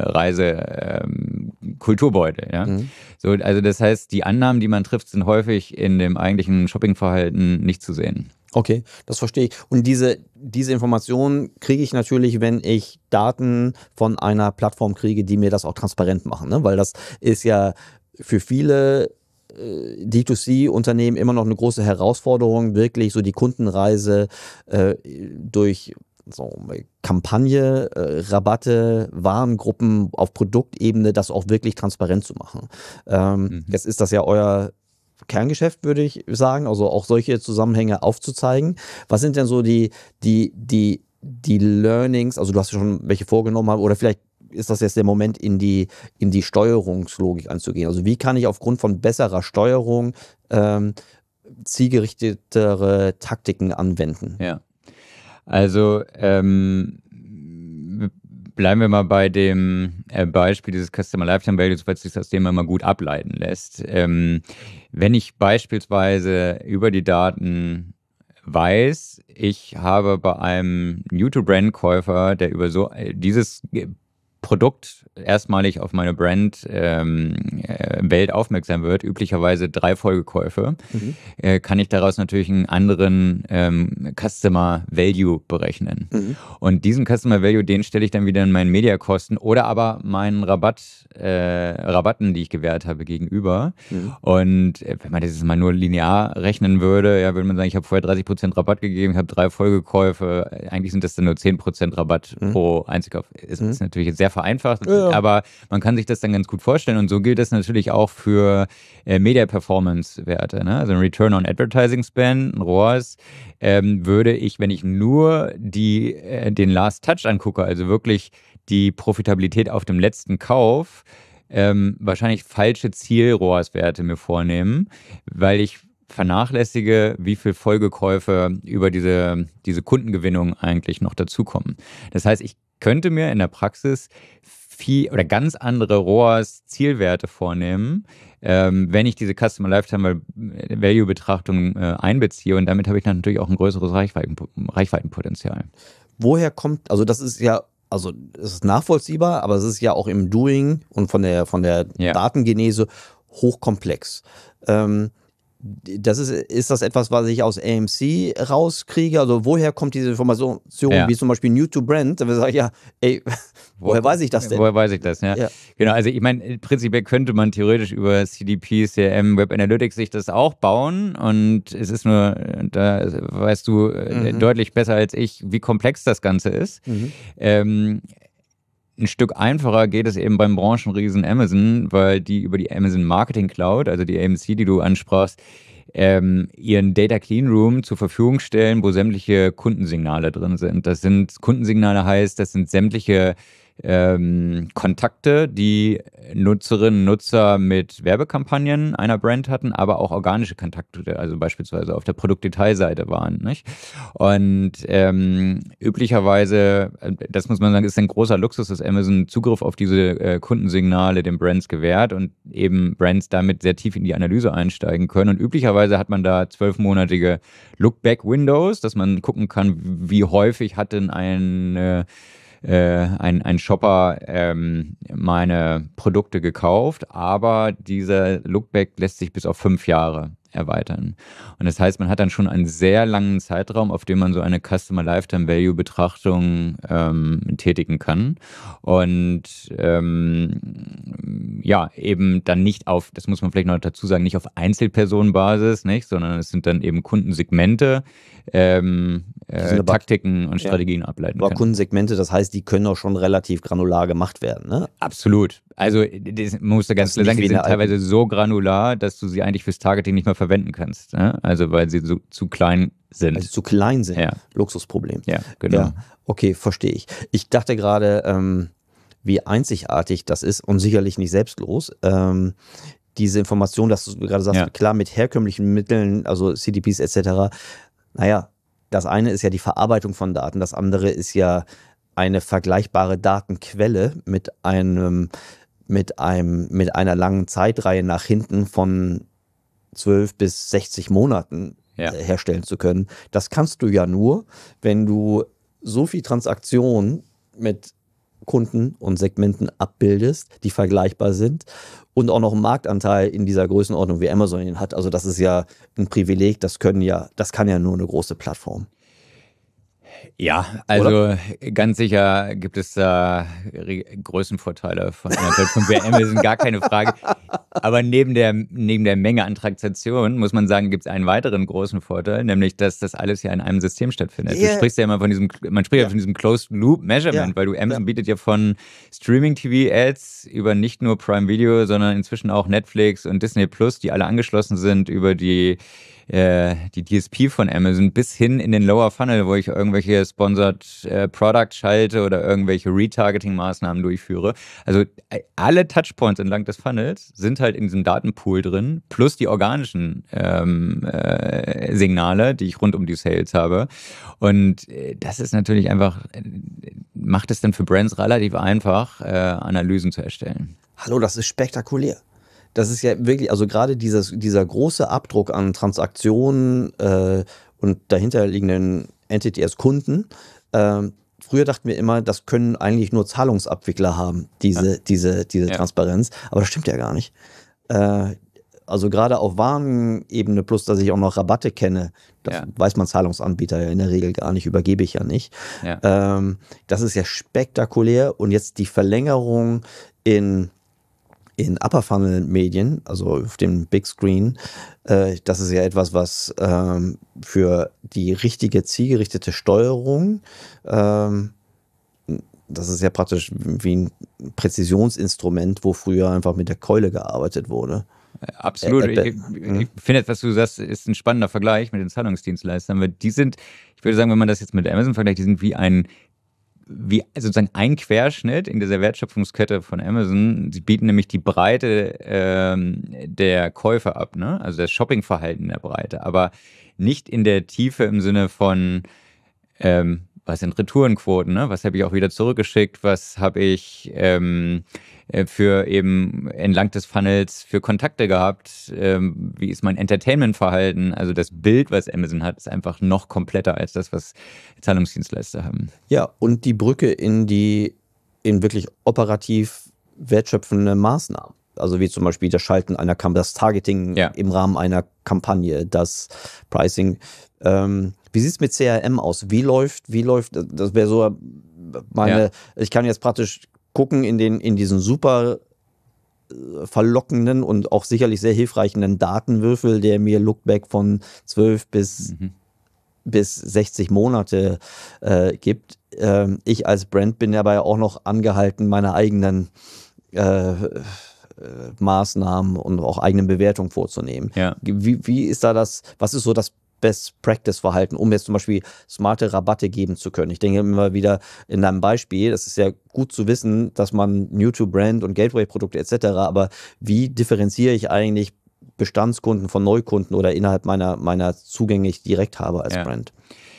S3: Reise-Kulturbeutel. Ja?
S2: Mhm.
S3: So, also das heißt, die Annahmen, die man trifft, sind häufig in dem eigentlichen Shoppingverhalten nicht zu sehen.
S2: Okay, das verstehe ich. Und diese, diese Informationen kriege ich natürlich, wenn ich Daten von einer Plattform kriege, die mir das auch transparent machen. Ne? Weil das ist ja für viele äh, D zwei C-Unternehmen immer noch eine große Herausforderung, wirklich so die Kundenreise äh, durch so Kampagne, äh, Rabatte, Warengruppen auf Produktebene, das auch wirklich transparent zu machen. Ähm,
S3: Mhm.
S2: Jetzt ist das ja euer Kerngeschäft, würde ich sagen, also auch solche Zusammenhänge aufzuzeigen. Was sind denn so die, die, die, die Learnings, also du hast ja schon welche vorgenommen haben, oder vielleicht ist das jetzt der Moment, in die, in die Steuerungslogik einzugehen. Also wie kann ich aufgrund von besserer Steuerung ähm, zielgerichtetere Taktiken anwenden?
S3: Ja. Also ähm, bleiben wir mal bei dem äh, Beispiel dieses Customer Lifetime Values, weil sich das Thema immer gut ableiten lässt. Ähm, wenn ich beispielsweise über die Daten weiß, ich habe bei einem New-to-Brand-Käufer, der über so äh, dieses Produkt erstmalig auf meine Brand ähm, äh, Welt aufmerksam wird, üblicherweise drei Folgekäufe,
S2: Mhm.
S3: äh, kann ich daraus natürlich einen anderen ähm, Customer Value berechnen.
S2: Mhm.
S3: Und diesen Customer Value, den stelle ich dann wieder in meinen Mediakosten oder aber meinen Rabatt, äh, Rabatten, die ich gewährt habe, gegenüber.
S2: Mhm.
S3: Und äh, wenn man das jetzt mal nur linear rechnen würde, ja, würde man sagen, ich habe vorher dreißig Prozent Rabatt gegeben, ich habe drei Folgekäufe, eigentlich sind das dann nur zehn Prozent Rabatt
S2: Mhm.
S3: pro Einzelkauf. Ist,
S2: Mhm.
S3: ist natürlich jetzt sehr vereinfacht,
S2: Ja, ja.
S3: aber man kann sich das dann ganz gut vorstellen und so gilt das natürlich auch für äh, Media-Performance-Werte. Ne? Also ein Return on Advertising Spend, ein R O A S, ähm, würde ich, wenn ich nur die, äh, den Last Touch angucke, also wirklich die Profitabilität auf dem letzten Kauf, ähm, wahrscheinlich falsche Ziel-R O A S-Werte mir vornehmen, weil ich vernachlässige, wie viel Folgekäufe über diese, diese Kundengewinnung eigentlich noch dazukommen. Das heißt, ich könnte mir in der Praxis viel oder ganz andere R O A S-Zielwerte vornehmen, ähm, wenn ich diese Customer Lifetime Value Betrachtung äh, einbeziehe und damit habe ich dann natürlich auch ein größeres Reichweiten, Reichweitenpotenzial.
S2: Woher kommt, also das ist ja, also es ist nachvollziehbar, aber es ist ja auch im Doing und von der, von der
S3: Ja.
S2: Datengenese hochkomplex. Ähm, das ist, ist das etwas, was ich aus A M C rauskriege? Also woher kommt diese Information,
S3: Ja.
S2: wie zum Beispiel New to Brand? Da sage ich ja, ey, woher weiß ich das denn?
S3: Woher weiß ich das, ja.
S2: Ja.
S3: Genau, also ich meine, prinzipiell könnte man theoretisch über C D P, C R M, Web Analytics sich das auch bauen und es ist nur, da weißt du äh,
S2: Mhm.
S3: deutlich besser als ich, wie komplex das Ganze ist.
S2: Mhm.
S3: Ähm, ein Stück einfacher geht es eben beim Branchenriesen Amazon, weil die über die Amazon Marketing Cloud, also die A M C, die du ansprachst, ähm, ihren Data Clean Room zur Verfügung stellen, wo sämtliche Kundensignale drin sind. Das sind Kundensignale heißt, das sind sämtliche ähm, Kontakte, die Nutzerinnen und Nutzer mit Werbekampagnen einer Brand hatten, aber auch organische Kontakte, also beispielsweise auf der Produktdetailseite waren. Nicht? Und ähm, üblicherweise, das muss man sagen, ist ein großer Luxus, dass Amazon Zugriff auf diese äh, Kundensignale den Brands gewährt und eben Brands damit sehr tief in die Analyse einsteigen können. Und üblicherweise hat man da zwölfmonatige Look-Back-Windows, dass man gucken kann, wie häufig hat denn ein äh, Äh, ein, ein Shopper ähm, meine Produkte gekauft, aber dieser Lookback lässt sich bis auf fünf Jahre erweitern. Und das heißt, man hat dann schon einen sehr langen Zeitraum, auf dem man so eine Customer Lifetime Value Betrachtung ähm, tätigen kann. Und ähm, ja, eben dann nicht auf, das muss man vielleicht noch dazu sagen, nicht auf Einzelpersonenbasis, nicht, sondern es sind dann eben Kundensegmente, ähm, äh,
S2: aber,
S3: Taktiken und Strategien
S2: ja,
S3: ableiten
S2: aber
S3: kann.
S2: Kundensegmente, das heißt, die können auch schon relativ granular gemacht werden, ne?
S3: Absolut. Also das musst du ganz klar sagen, die sind teilweise so granular, dass du sie eigentlich fürs Targeting nicht mehr verwenden kannst. Ne? Also weil sie so, zu klein sind.
S2: Also zu klein sind.
S3: Ja.
S2: Luxusproblem.
S3: Ja, genau.
S2: Ja. Okay, verstehe ich. Ich dachte gerade, ähm, wie einzigartig das ist und sicherlich nicht selbstlos. Ähm, diese Information, dass du gerade sagst,
S3: Ja.
S2: klar, mit herkömmlichen Mitteln, also C D Ps et cetera. Naja, das eine ist ja die Verarbeitung von Daten, das andere ist ja eine vergleichbare Datenquelle mit einem, mit einem, mit einer langen Zeitreihe nach hinten von zwölf bis sechzig Monaten
S3: Ja.
S2: äh, herstellen zu können. Das kannst du ja nur, wenn du so viel Transaktionen mit Kunden und Segmenten abbildest, die vergleichbar sind und auch noch einen Marktanteil in dieser Größenordnung wie Amazon ihn hat. Also das ist ja ein Privileg, das können ja, das kann ja nur eine große Plattform.
S3: Ja, also
S2: Oder?
S3: ganz sicher gibt es da Re- Größenvorteile von einer Plattform wie Amazon, gar keine Frage. Aber neben der, neben der Menge an Transaktionen, muss man sagen, gibt es einen weiteren großen Vorteil, nämlich, dass das alles ja in einem System stattfindet.
S2: Yeah.
S3: Du sprichst ja immer von diesem, man spricht ja,
S2: Ja.
S3: von diesem Closed Loop Measurement,
S2: Ja.
S3: weil du Amazon
S2: Ja.
S3: bietet ja von Streaming-T V-Ads über nicht nur Prime Video, sondern inzwischen auch Netflix und Disney Plus, die alle angeschlossen sind über die äh, die D S P von Amazon bis hin in den Lower Funnel, wo ich irgendwelche Sponsored äh, Product schalte oder irgendwelche Retargeting-Maßnahmen durchführe. Also äh, alle Touchpoints entlang des Funnels sind halt in diesem Datenpool drin, plus die organischen ähm, äh, Signale, die ich rund um die Sales habe. Und äh, das ist natürlich einfach, äh, macht es dann für Brands relativ einfach, äh, Analysen zu erstellen.
S2: Hallo, das ist spektakulär. Das ist ja wirklich, also gerade dieses, dieser große Abdruck an Transaktionen äh, und dahinterliegenden Entity als Kunden. Äh, früher dachten wir immer, das können eigentlich nur Zahlungsabwickler haben, diese,
S3: Ja.
S2: diese, diese
S3: Ja.
S2: Transparenz. Aber das stimmt ja gar nicht. Äh, also gerade auf Warenebene, plus dass ich auch noch Rabatte kenne, das
S3: Ja.
S2: weiß man Zahlungsanbieter ja in der Regel gar nicht, übergebe ich ja nicht.
S3: Ja.
S2: Ähm, das ist ja spektakulär und jetzt die Verlängerung in in Upper-Funnel-Medien, also auf dem Big Screen, äh, das ist ja etwas, was ähm, für die richtige zielgerichtete Steuerung, ähm, das ist ja praktisch wie ein Präzisionsinstrument, wo früher einfach mit der Keule gearbeitet wurde.
S3: Absolut.
S2: Äh, äh,
S3: ich ich finde, was du sagst, ist ein spannender Vergleich mit den Zahlungsdienstleistern, weil die sind, ich würde sagen, wenn man das jetzt mit Amazon vergleicht, die sind wie ein wie sozusagen ein Querschnitt in dieser Wertschöpfungskette von Amazon. Sie bieten nämlich die Breite ähm, der Käufe ab, ne? Also das Shoppingverhalten der Breite, aber nicht in der Tiefe im Sinne von ähm, was sind Retourenquoten, ne? Was habe ich auch wieder zurückgeschickt, was habe ich ähm, für eben entlang des Funnels für Kontakte gehabt, ähm, wie ist mein Entertainment-Verhalten, also das Bild, was Amazon hat, ist einfach noch kompletter als das, was Zahlungsdienstleister haben.
S2: Ja, und die Brücke in die, in wirklich operativ wertschöpfende Maßnahmen. Also wie zum Beispiel das Schalten einer Kampagne, das Targeting
S3: Ja.
S2: im Rahmen einer Kampagne, das Pricing. Ähm, wie sieht es mit C R M aus? Wie läuft, wie läuft, das wäre so meine,
S3: Ja.
S2: ich kann jetzt praktisch gucken in den, in diesen super äh, verlockenden und auch sicherlich sehr hilfreichen Datenwürfel, der mir Lookback von zwölf bis
S3: Mhm.
S2: bis sechzig Monate äh, gibt. Ähm, ich als Brand bin dabei auch noch angehalten, meine eigenen äh, Maßnahmen und auch eigene Bewertungen vorzunehmen.
S3: Ja.
S2: Wie, wie ist da das, was ist so das Best-Practice-Verhalten, um jetzt zum Beispiel smarte Rabatte geben zu können? Ich denke immer wieder in deinem Beispiel, das ist ja gut zu wissen, dass man New-to-Brand und Gateway-Produkte et cetera, aber wie differenziere ich eigentlich Bestandskunden von Neukunden oder innerhalb meiner, meiner Zugänge ich direkt habe als
S3: ja.
S2: Brand?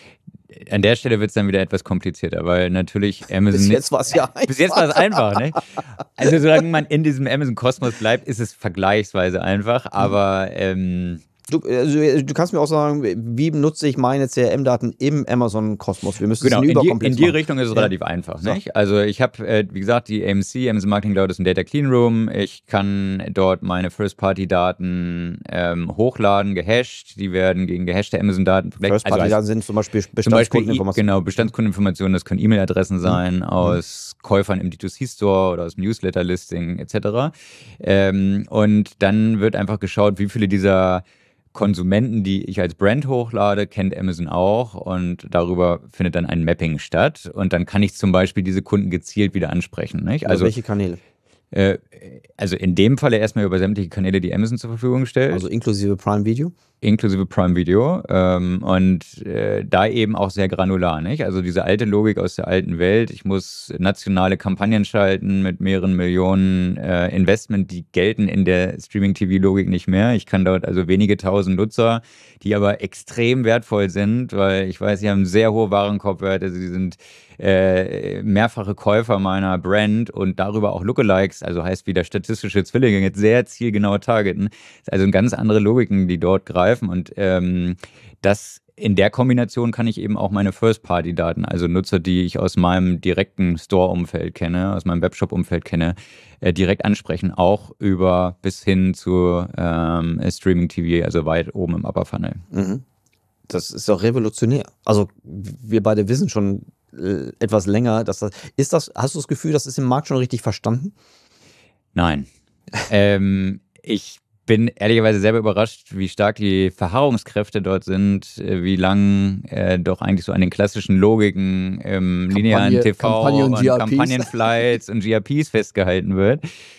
S3: An der Stelle wird es dann wieder etwas komplizierter, weil natürlich Amazon...
S2: Bis jetzt war es ja einfach.
S3: Bis jetzt war es einfach, ne? Also solange man in diesem Amazon-Kosmos bleibt, ist es vergleichsweise einfach, aber... Ähm,
S2: Du, also, du kannst mir auch sagen, wie nutze ich meine C R M-Daten im Amazon-Kosmos? Wir müssen
S3: genau,
S2: es
S3: in die,
S2: überkomplex
S3: in die
S2: machen.
S3: Richtung ist es
S2: Ja.
S3: relativ einfach.
S2: So.
S3: Nicht? Also ich habe, äh, wie gesagt, die A M C, Amazon Marketing Cloud ist ein Data Clean Room. Ich kann dort meine First-Party-Daten ähm, hochladen, gehasht. Die werden gegen gehashte Amazon-Daten vergleicht.
S2: First-Party-Daten
S3: also
S2: sind zum Beispiel
S3: zum Beispiel
S2: Bestandskundeninformationen.
S3: genau, Bestandskundeninformationen, das können E-Mail-Adressen sein,
S2: Mhm.
S3: aus Käufern im D zwei C-Store oder aus dem Newsletter-Listing et cetera. Ähm, und dann wird einfach geschaut, wie viele dieser Konsumenten, die ich als Brand hochlade, kennt Amazon auch und darüber findet dann ein Mapping statt und dann kann ich zum Beispiel diese Kunden gezielt wieder ansprechen. Nicht?
S2: Also
S3: Also,
S2: welche Kanäle?
S3: äh, also in dem Falle erstmal über sämtliche Kanäle, die Amazon zur Verfügung stellt.
S2: Also inklusive Prime Video?
S3: Inklusive Prime Video ähm, und äh, da eben auch sehr granular, nicht? Also diese alte Logik aus der alten Welt, ich muss nationale Kampagnen schalten mit mehreren Millionen äh, Investment, die gelten in der Streaming-T V-Logik nicht mehr. Ich kann dort also wenige tausend Nutzer, die aber extrem wertvoll sind, weil ich weiß, sie haben sehr hohe Warenkorbwerte, sie sind äh, mehrfache Käufer meiner Brand und darüber auch Lookalikes, also heißt wieder statistische Zwillinge, jetzt sehr zielgenau targeten. Das ist also ganz andere Logiken, die dort greifen und ähm, das in der Kombination kann ich eben auch meine First-Party-Daten, also Nutzer, die ich aus meinem direkten Store-Umfeld kenne, aus meinem Webshop-Umfeld kenne, äh, direkt ansprechen, auch über bis hin zu ähm, Streaming-T V, also weit oben im Upper Funnel.
S2: Mhm. Das ist doch revolutionär. Also wir beide wissen schon äh, etwas länger, dass das, ist das, hast du das Gefühl, das ist im Markt schon richtig verstanden?
S3: Nein. ähm, ich bin ehrlicherweise selber überrascht, wie stark die Verharrungskräfte dort sind, wie lang äh, doch eigentlich so an den klassischen Logiken im linearen T V
S2: Kampagne und
S3: und
S2: G R Ps.
S3: Kampagnenflights und G R Ps festgehalten wird.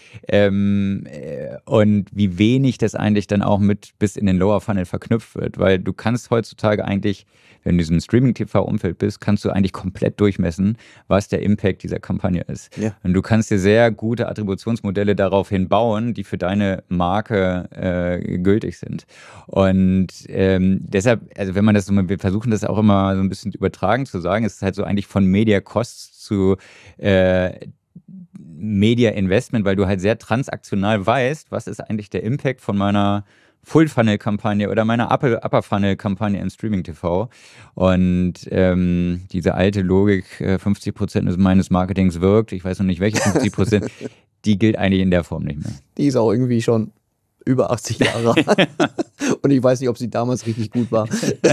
S3: Ähm, äh, und wie wenig das eigentlich dann auch mit bis in den Lower Funnel verknüpft wird, weil du kannst heutzutage eigentlich, wenn du in diesem Streaming-T V-Umfeld bist, kannst du eigentlich komplett durchmessen, was der Impact dieser Kampagne ist.
S2: Ja.
S3: Und du kannst dir sehr gute Attributionsmodelle daraufhin bauen, die für deine Marke äh, gültig sind. Und ähm, deshalb, also wenn man das so, wir versuchen das auch immer so ein bisschen übertragen zu sagen, es ist halt so eigentlich von Media Costs zu äh, Media Investment, weil du halt sehr transaktional weißt, was ist eigentlich der Impact von meiner Full-Funnel-Kampagne oder meiner Upper-Funnel-Kampagne im Streaming-T V. Und ähm, diese alte Logik, äh, fünfzig Prozent meines Marketings wirkt, ich weiß noch nicht, welche fünfzig Prozent, die gilt eigentlich in der Form nicht mehr.
S2: Die ist auch irgendwie schon über achtzig Jahre alt. Und ich weiß nicht, ob sie damals richtig gut war.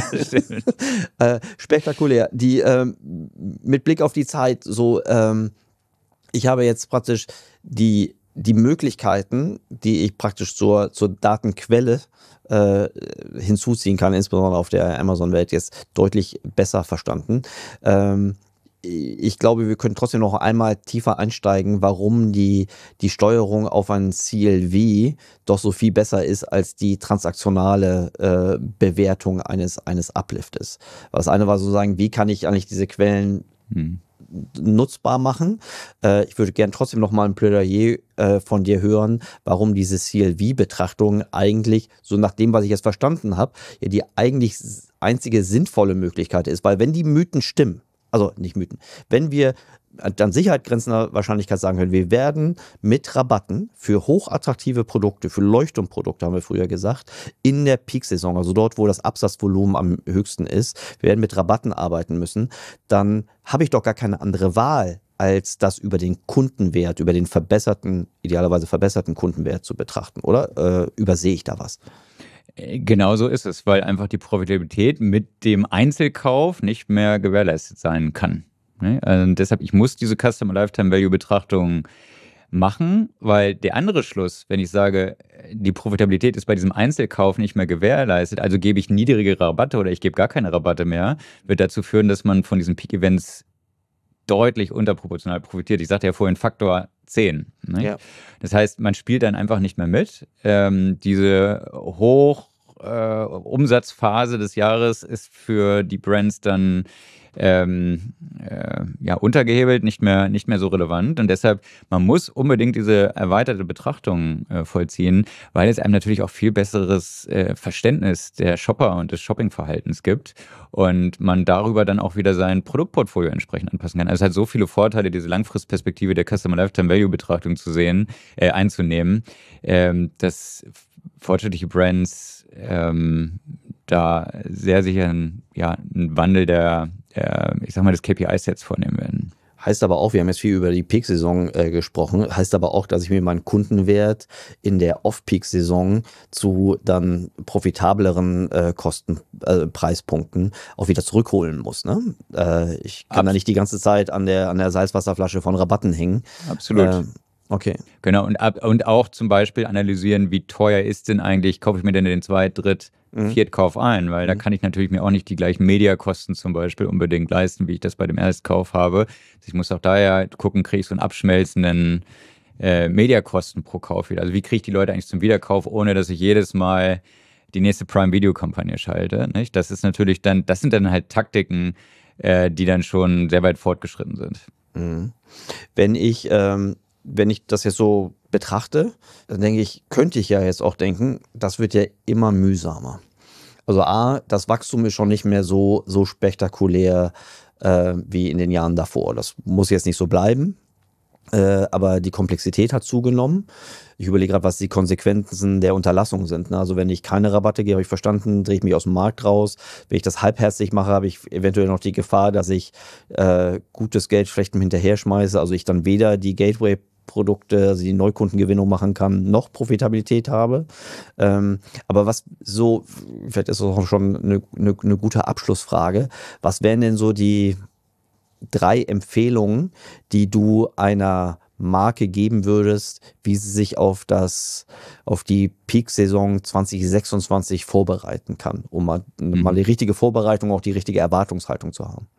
S2: äh, spektakulär. Die, ähm, mit Blick auf die Zeit, so, ähm, ich habe jetzt praktisch die, die Möglichkeiten, die ich praktisch zur, zur Datenquelle äh, hinzuziehen kann, insbesondere auf der Amazon-Welt, jetzt deutlich besser verstanden. Ähm, ich glaube, wir können trotzdem noch einmal tiefer einsteigen, warum die, die Steuerung auf ein C L V doch so viel besser ist als die transaktionale äh, Bewertung eines, eines Upliftes. Das eine war sozusagen, wie kann ich eigentlich diese Quellen hm. nutzbar machen. Äh, ich würde gerne trotzdem noch mal ein Plädoyer äh, von dir hören, warum diese C L V-Betrachtung eigentlich, so nach dem, was ich jetzt verstanden habe, ja die eigentlich einzige sinnvolle Möglichkeit ist. Weil wenn die Mythen stimmen, also nicht Mythen, wenn wir an Sicherheit grenzender Wahrscheinlichkeit sagen können, wir werden mit Rabatten für hochattraktive Produkte, für Leuchtturmprodukte, haben wir früher gesagt, in der Peak-Saison, also dort, wo das Absatzvolumen am höchsten ist, wir werden mit Rabatten arbeiten müssen, dann habe ich doch gar keine andere Wahl, als das über den Kundenwert, über den verbesserten, idealerweise verbesserten Kundenwert zu betrachten, oder? Äh, übersehe ich da was?
S3: Genau so ist es, weil einfach die Profitabilität mit dem Einzelkauf nicht mehr gewährleistet sein kann. Also deshalb, ich muss diese Customer Lifetime Value Betrachtung machen, weil der andere Schluss, wenn ich sage, die Profitabilität ist bei diesem Einzelkauf nicht mehr gewährleistet, also gebe ich niedrigere Rabatte oder ich gebe gar keine Rabatte mehr, wird dazu führen, dass man von diesen Peak-Events deutlich unterproportional profitiert. Ich sagte ja vorhin Faktor zehn. Ne?
S2: Ja.
S3: Das heißt, man spielt dann einfach nicht mehr mit. Ähm, diese Hoch- äh, Umsatzphase des Jahres ist für die Brands dann Ähm, äh, ja, untergehebelt, nicht mehr, nicht mehr so relevant. Und deshalb, man muss unbedingt diese erweiterte Betrachtung äh, vollziehen, weil es einem natürlich auch viel besseres äh, Verständnis der Shopper und des Shoppingverhaltens gibt und man darüber dann auch wieder sein Produktportfolio entsprechend anpassen kann. Also es hat so viele Vorteile, diese Langfristperspektive der Customer Lifetime Value Betrachtung zu sehen, äh, einzunehmen, ähm, dass fortschrittliche Brands ähm, da sehr sicher ein, ja, einen Wandel der ich sag mal, des K P I-Sets vornehmen werden.
S2: Heißt aber auch, wir haben jetzt viel über die Peak-Saison äh, gesprochen, heißt aber auch, dass ich mir meinen Kundenwert in der Off-Peak-Saison zu dann profitableren äh, Kosten, äh, Preispunkten auch wieder zurückholen muss. Ne? Äh, ich kann Abs- da nicht die ganze Zeit an der, an der Salzwasserflasche von Rabatten hängen.
S3: Absolut.
S2: Äh, Okay.
S3: Genau, und, ab, und auch zum Beispiel analysieren, wie teuer ist denn eigentlich, kaufe ich mir denn den Zweit-, Dritt-, mhm. Viertkauf ein, weil mhm. da kann ich natürlich mir auch nicht die gleichen Mediakosten zum Beispiel unbedingt leisten, wie ich das bei dem Erstkauf habe. Ich muss auch daher gucken, kriege ich so einen abschmelzenden äh, Mediakosten pro Kauf wieder. Also wie kriege ich die Leute eigentlich zum Wiederkauf, ohne dass ich jedes Mal die nächste Prime-Video-Kampagne schalte. Nicht? Das ist natürlich dann, das sind dann halt Taktiken, äh, die dann schon sehr weit fortgeschritten sind.
S2: Mhm. Wenn ich ähm Wenn ich das jetzt so betrachte, dann denke ich, könnte ich ja jetzt auch denken, das wird ja immer mühsamer. Also A, das Wachstum ist schon nicht mehr so, so spektakulär äh, wie in den Jahren davor. Das muss jetzt nicht so bleiben, äh, aber die Komplexität hat zugenommen. Ich überlege gerade, was die Konsequenzen der Unterlassung sind. Ne? Also wenn ich keine Rabatte gebe, habe ich verstanden, drehe ich mich aus dem Markt raus. Wenn ich das halbherzig mache, habe ich eventuell noch die Gefahr, dass ich äh, gutes Geld vielleicht hinterher schmeiße. Also ich dann weder die Gateway Produkte, also die Neukundengewinnung machen kann, noch Profitabilität habe. Ähm, aber was so, vielleicht ist das auch schon eine, eine, eine gute Abschlussfrage, was wären denn so die drei Empfehlungen, die du einer Marke geben würdest, wie sie sich auf das, auf die Peak-Saison zwanzig sechsundzwanzig vorbereiten kann, um mal, mhm. mal die richtige Vorbereitung, auch die richtige Erwartungshaltung zu haben?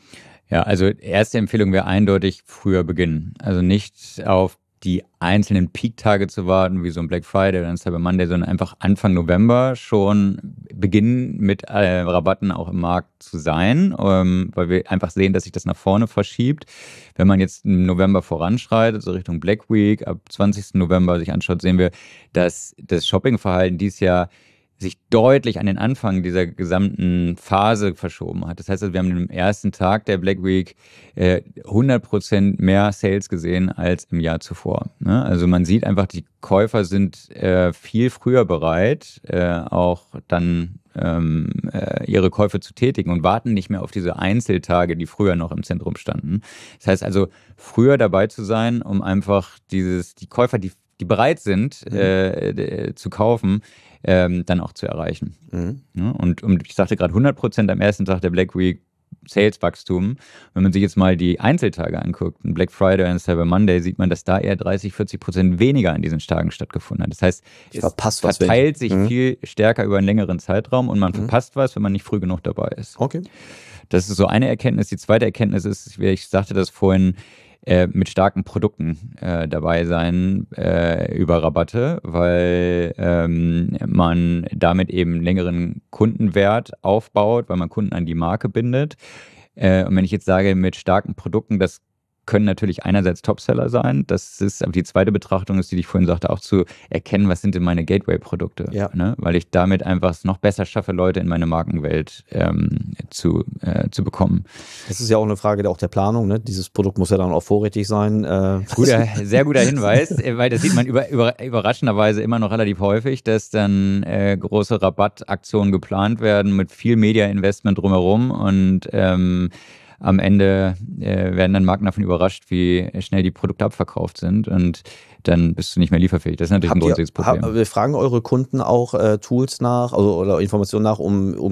S3: Ja, also erste Empfehlung wäre eindeutig früher beginnen. Also nicht auf die einzelnen Peak-Tage zu warten, wie so ein Black Friday oder ein Cyber Monday, sondern einfach Anfang November schon beginnen mit äh, Rabatten auch im Markt zu sein, ähm, weil wir einfach sehen, dass sich das nach vorne verschiebt. Wenn man jetzt im November voranschreitet, so Richtung Black Week, ab zwanzigsten November sich anschaut, sehen wir, dass das Shoppingverhalten dieses Jahr sich deutlich an den Anfang dieser gesamten Phase verschoben hat. Das heißt, also, wir haben am ersten Tag der Black Week äh, hundert Prozent mehr Sales gesehen als im Jahr zuvor. Ne? Also man sieht einfach, die Käufer sind äh, viel früher bereit, äh, auch dann ähm, äh, ihre Käufe zu tätigen und warten nicht mehr auf diese Einzeltage, die früher noch im Zentrum standen. Das heißt also, früher dabei zu sein, um einfach dieses, die Käufer, die, die bereit sind, mhm. äh, zu kaufen, Ähm, dann auch zu erreichen. Mhm. Ja, und, und ich sagte gerade hundert Prozent am ersten Tag der Black Week Sales-Wachstum. Wenn man sich jetzt mal die Einzeltage anguckt, ein Black Friday und Cyber Monday, sieht man, dass da eher dreißig, vierzig Prozent weniger an diesen Tagen stattgefunden hat. Das heißt,
S2: ich
S3: es
S2: verpasst
S3: verteilt
S2: was,
S3: sich
S2: mhm.
S3: viel stärker über einen längeren Zeitraum und man mhm. verpasst was, wenn man nicht früh genug dabei ist.
S2: Okay.
S3: Das ist so eine Erkenntnis. Die zweite Erkenntnis ist, ich sagte das vorhin, Äh, mit starken Produkten äh, dabei sein äh, über Rabatte, weil ähm, man damit eben längeren Kundenwert aufbaut, weil man Kunden an die Marke bindet. Äh, und wenn ich jetzt sage, mit starken Produkten, das können natürlich einerseits Topseller sein. Das ist, aber die zweite Betrachtung ist, die ich vorhin sagte, auch zu erkennen, was sind denn meine Gateway-Produkte,
S2: ja.
S3: ne? Weil ich damit einfach es noch besser schaffe, Leute in meine Markenwelt ähm, zu, äh, zu bekommen.
S2: Das ist ja auch eine Frage auch der Planung, ne? Dieses Produkt muss ja dann auch vorrätig sein. Äh,
S3: guter, sehr guter Hinweis, weil das sieht man über, über, überraschenderweise immer noch relativ häufig, dass dann äh, große Rabattaktionen geplant werden mit viel Media-Investment drumherum und ähm, am Ende äh, werden dann Marken davon überrascht, wie schnell die Produkte abverkauft sind und dann bist du nicht mehr lieferfähig. Das ist natürlich
S2: Habt
S3: ein grundsätzliches Problem.
S2: Hab, wir fragen eure Kunden auch äh, Tools nach also, oder Informationen nach, um, um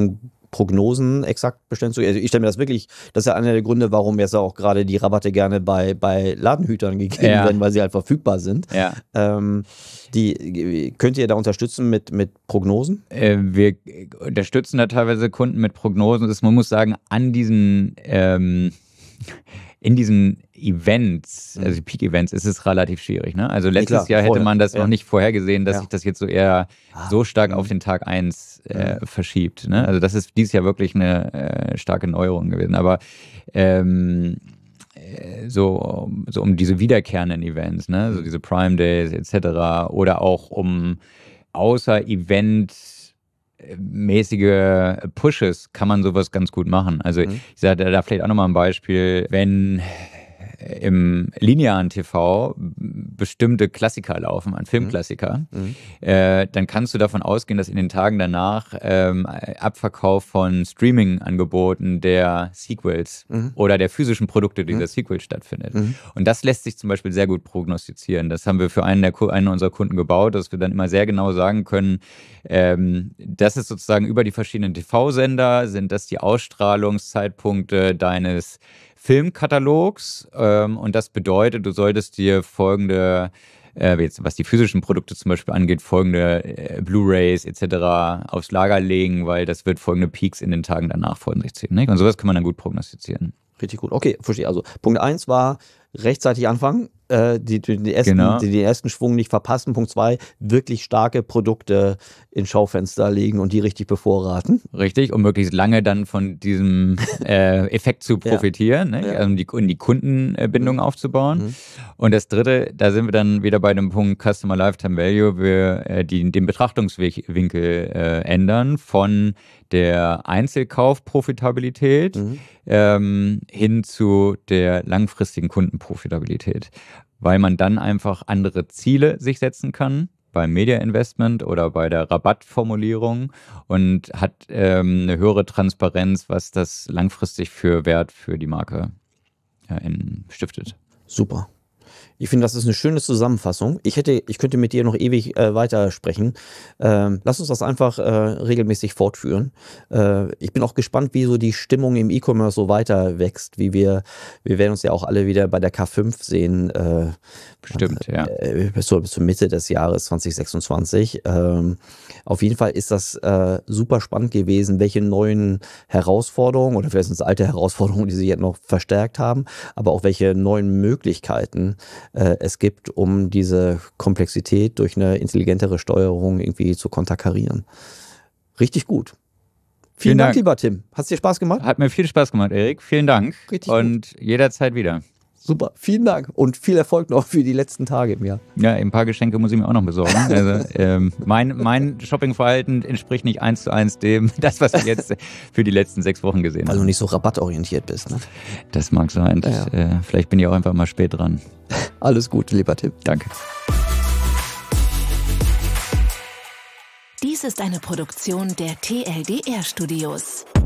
S2: Prognosen exakt bestellen zu können. Also ich stelle mir das wirklich, das ist ja einer der Gründe, warum jetzt auch gerade die Rabatte gerne bei, bei Ladenhütern gegeben
S3: ja.
S2: werden, weil sie halt verfügbar sind.
S3: Ja.
S2: Ähm, die, könnt ihr da unterstützen mit, mit Prognosen?
S3: Äh, wir unterstützen da teilweise Kunden mit Prognosen. Das, man muss sagen, an diesen ähm, in diesen Events, also Peak-Events, ist es relativ schwierig. Ne? Also letztes ja, klar, Jahr hätte vorher. man das ja. noch nicht vorhergesehen, dass ja. sich das jetzt so eher ah, so stark mh. auf den Tag eins äh, mhm. verschiebt. Ne? Also das ist dieses Jahr wirklich eine äh, starke Neuerung gewesen. Aber ähm, so, so um diese wiederkehrenden Events, ne? So diese Prime Days et cetera oder auch um außer Event mäßige Pushes kann man sowas ganz gut machen. Also mhm. ich sage da vielleicht auch nochmal ein Beispiel, wenn im linearen T V bestimmte Klassiker laufen, ein Filmklassiker, mhm. äh, dann kannst du davon ausgehen, dass in den Tagen danach ähm, Abverkauf von Streaming-Angeboten der Sequels mhm. oder der physischen Produkte dieser mhm. Sequels stattfindet. Mhm. Und das lässt sich zum Beispiel sehr gut prognostizieren. Das haben wir für einen, der, einen unserer Kunden gebaut, dass wir dann immer sehr genau sagen können, ähm, das ist sozusagen über die verschiedenen T V-Sender, sind das die Ausstrahlungszeitpunkte deines Filmkatalogs ähm, und das bedeutet, du solltest dir folgende, äh, jetzt, was die physischen Produkte zum Beispiel angeht, folgende äh, Blu-Rays et cetera aufs Lager legen, weil das wird folgende Peaks in den Tagen danach von sich ziehen. Nicht? Und sowas kann man dann gut prognostizieren.
S2: Richtig gut. Okay, verstehe. Also Punkt eins war rechtzeitig anfangen, äh, die, die, die ersten, genau. die, den ersten Schwung nicht verpassen. Punkt zwei, wirklich starke Produkte in Schaufenster legen und die richtig bevorraten.
S3: Richtig, um möglichst lange dann von diesem äh, Effekt zu profitieren, ja. ne? ja. um, die, um die Kundenbindung mhm. aufzubauen. Mhm. Und das dritte, da sind wir dann wieder bei dem Punkt Customer Lifetime Value, wir äh, die, den Betrachtungswinkel äh, ändern von der Einzelkaufprofitabilität mhm. ähm, hin zu der langfristigen Kundenprofitabilität, weil man dann einfach andere Ziele sich setzen kann beim Media Investment oder bei der Rabattformulierung und hat ähm, eine höhere Transparenz, was das langfristig für Wert für die Marke ja, in, stiftet.
S2: Super. Ich finde, das ist eine schöne Zusammenfassung. Ich hätte, ich könnte mit dir noch ewig äh, weitersprechen. Ähm, lass uns das einfach äh, regelmäßig fortführen. Äh, ich bin auch gespannt, wie so die Stimmung im E-Commerce so weiter wächst, wie wir, wir werden uns ja auch alle wieder bei der K fünf sehen. Äh,
S3: Bestimmt, ja.
S2: Äh, bis, zur, bis zur Mitte des Jahres zwanzig sechsundzwanzig. Ähm, auf jeden Fall ist das äh, super spannend gewesen, welche neuen Herausforderungen oder vielleicht sind es alte Herausforderungen, die sich jetzt noch verstärkt haben, aber auch welche neuen Möglichkeiten es gibt, um diese Komplexität durch eine intelligentere Steuerung irgendwie zu konterkarieren. Richtig gut. Vielen, Vielen Dank, Dank, lieber Tim. Hat es dir Spaß gemacht?
S3: Hat mir viel Spaß gemacht, Erik. Vielen Dank. Richtig Und gut. jederzeit wieder.
S2: Super, vielen Dank und viel Erfolg noch für die letzten Tage im Jahr.
S3: Ja, ein paar Geschenke muss ich mir auch noch besorgen. Also ähm, mein, mein Shoppingverhalten entspricht nicht eins zu eins dem, das, was ich jetzt für die letzten sechs Wochen gesehen habe.
S2: Weil du nicht so rabattorientiert bist, ne?
S3: Das mag sein. Das, ja, ja. Äh, vielleicht bin ich auch einfach mal spät dran.
S2: Alles Gute, lieber Tim.
S3: Danke.
S5: Dies ist eine Produktion der T L D R Studios.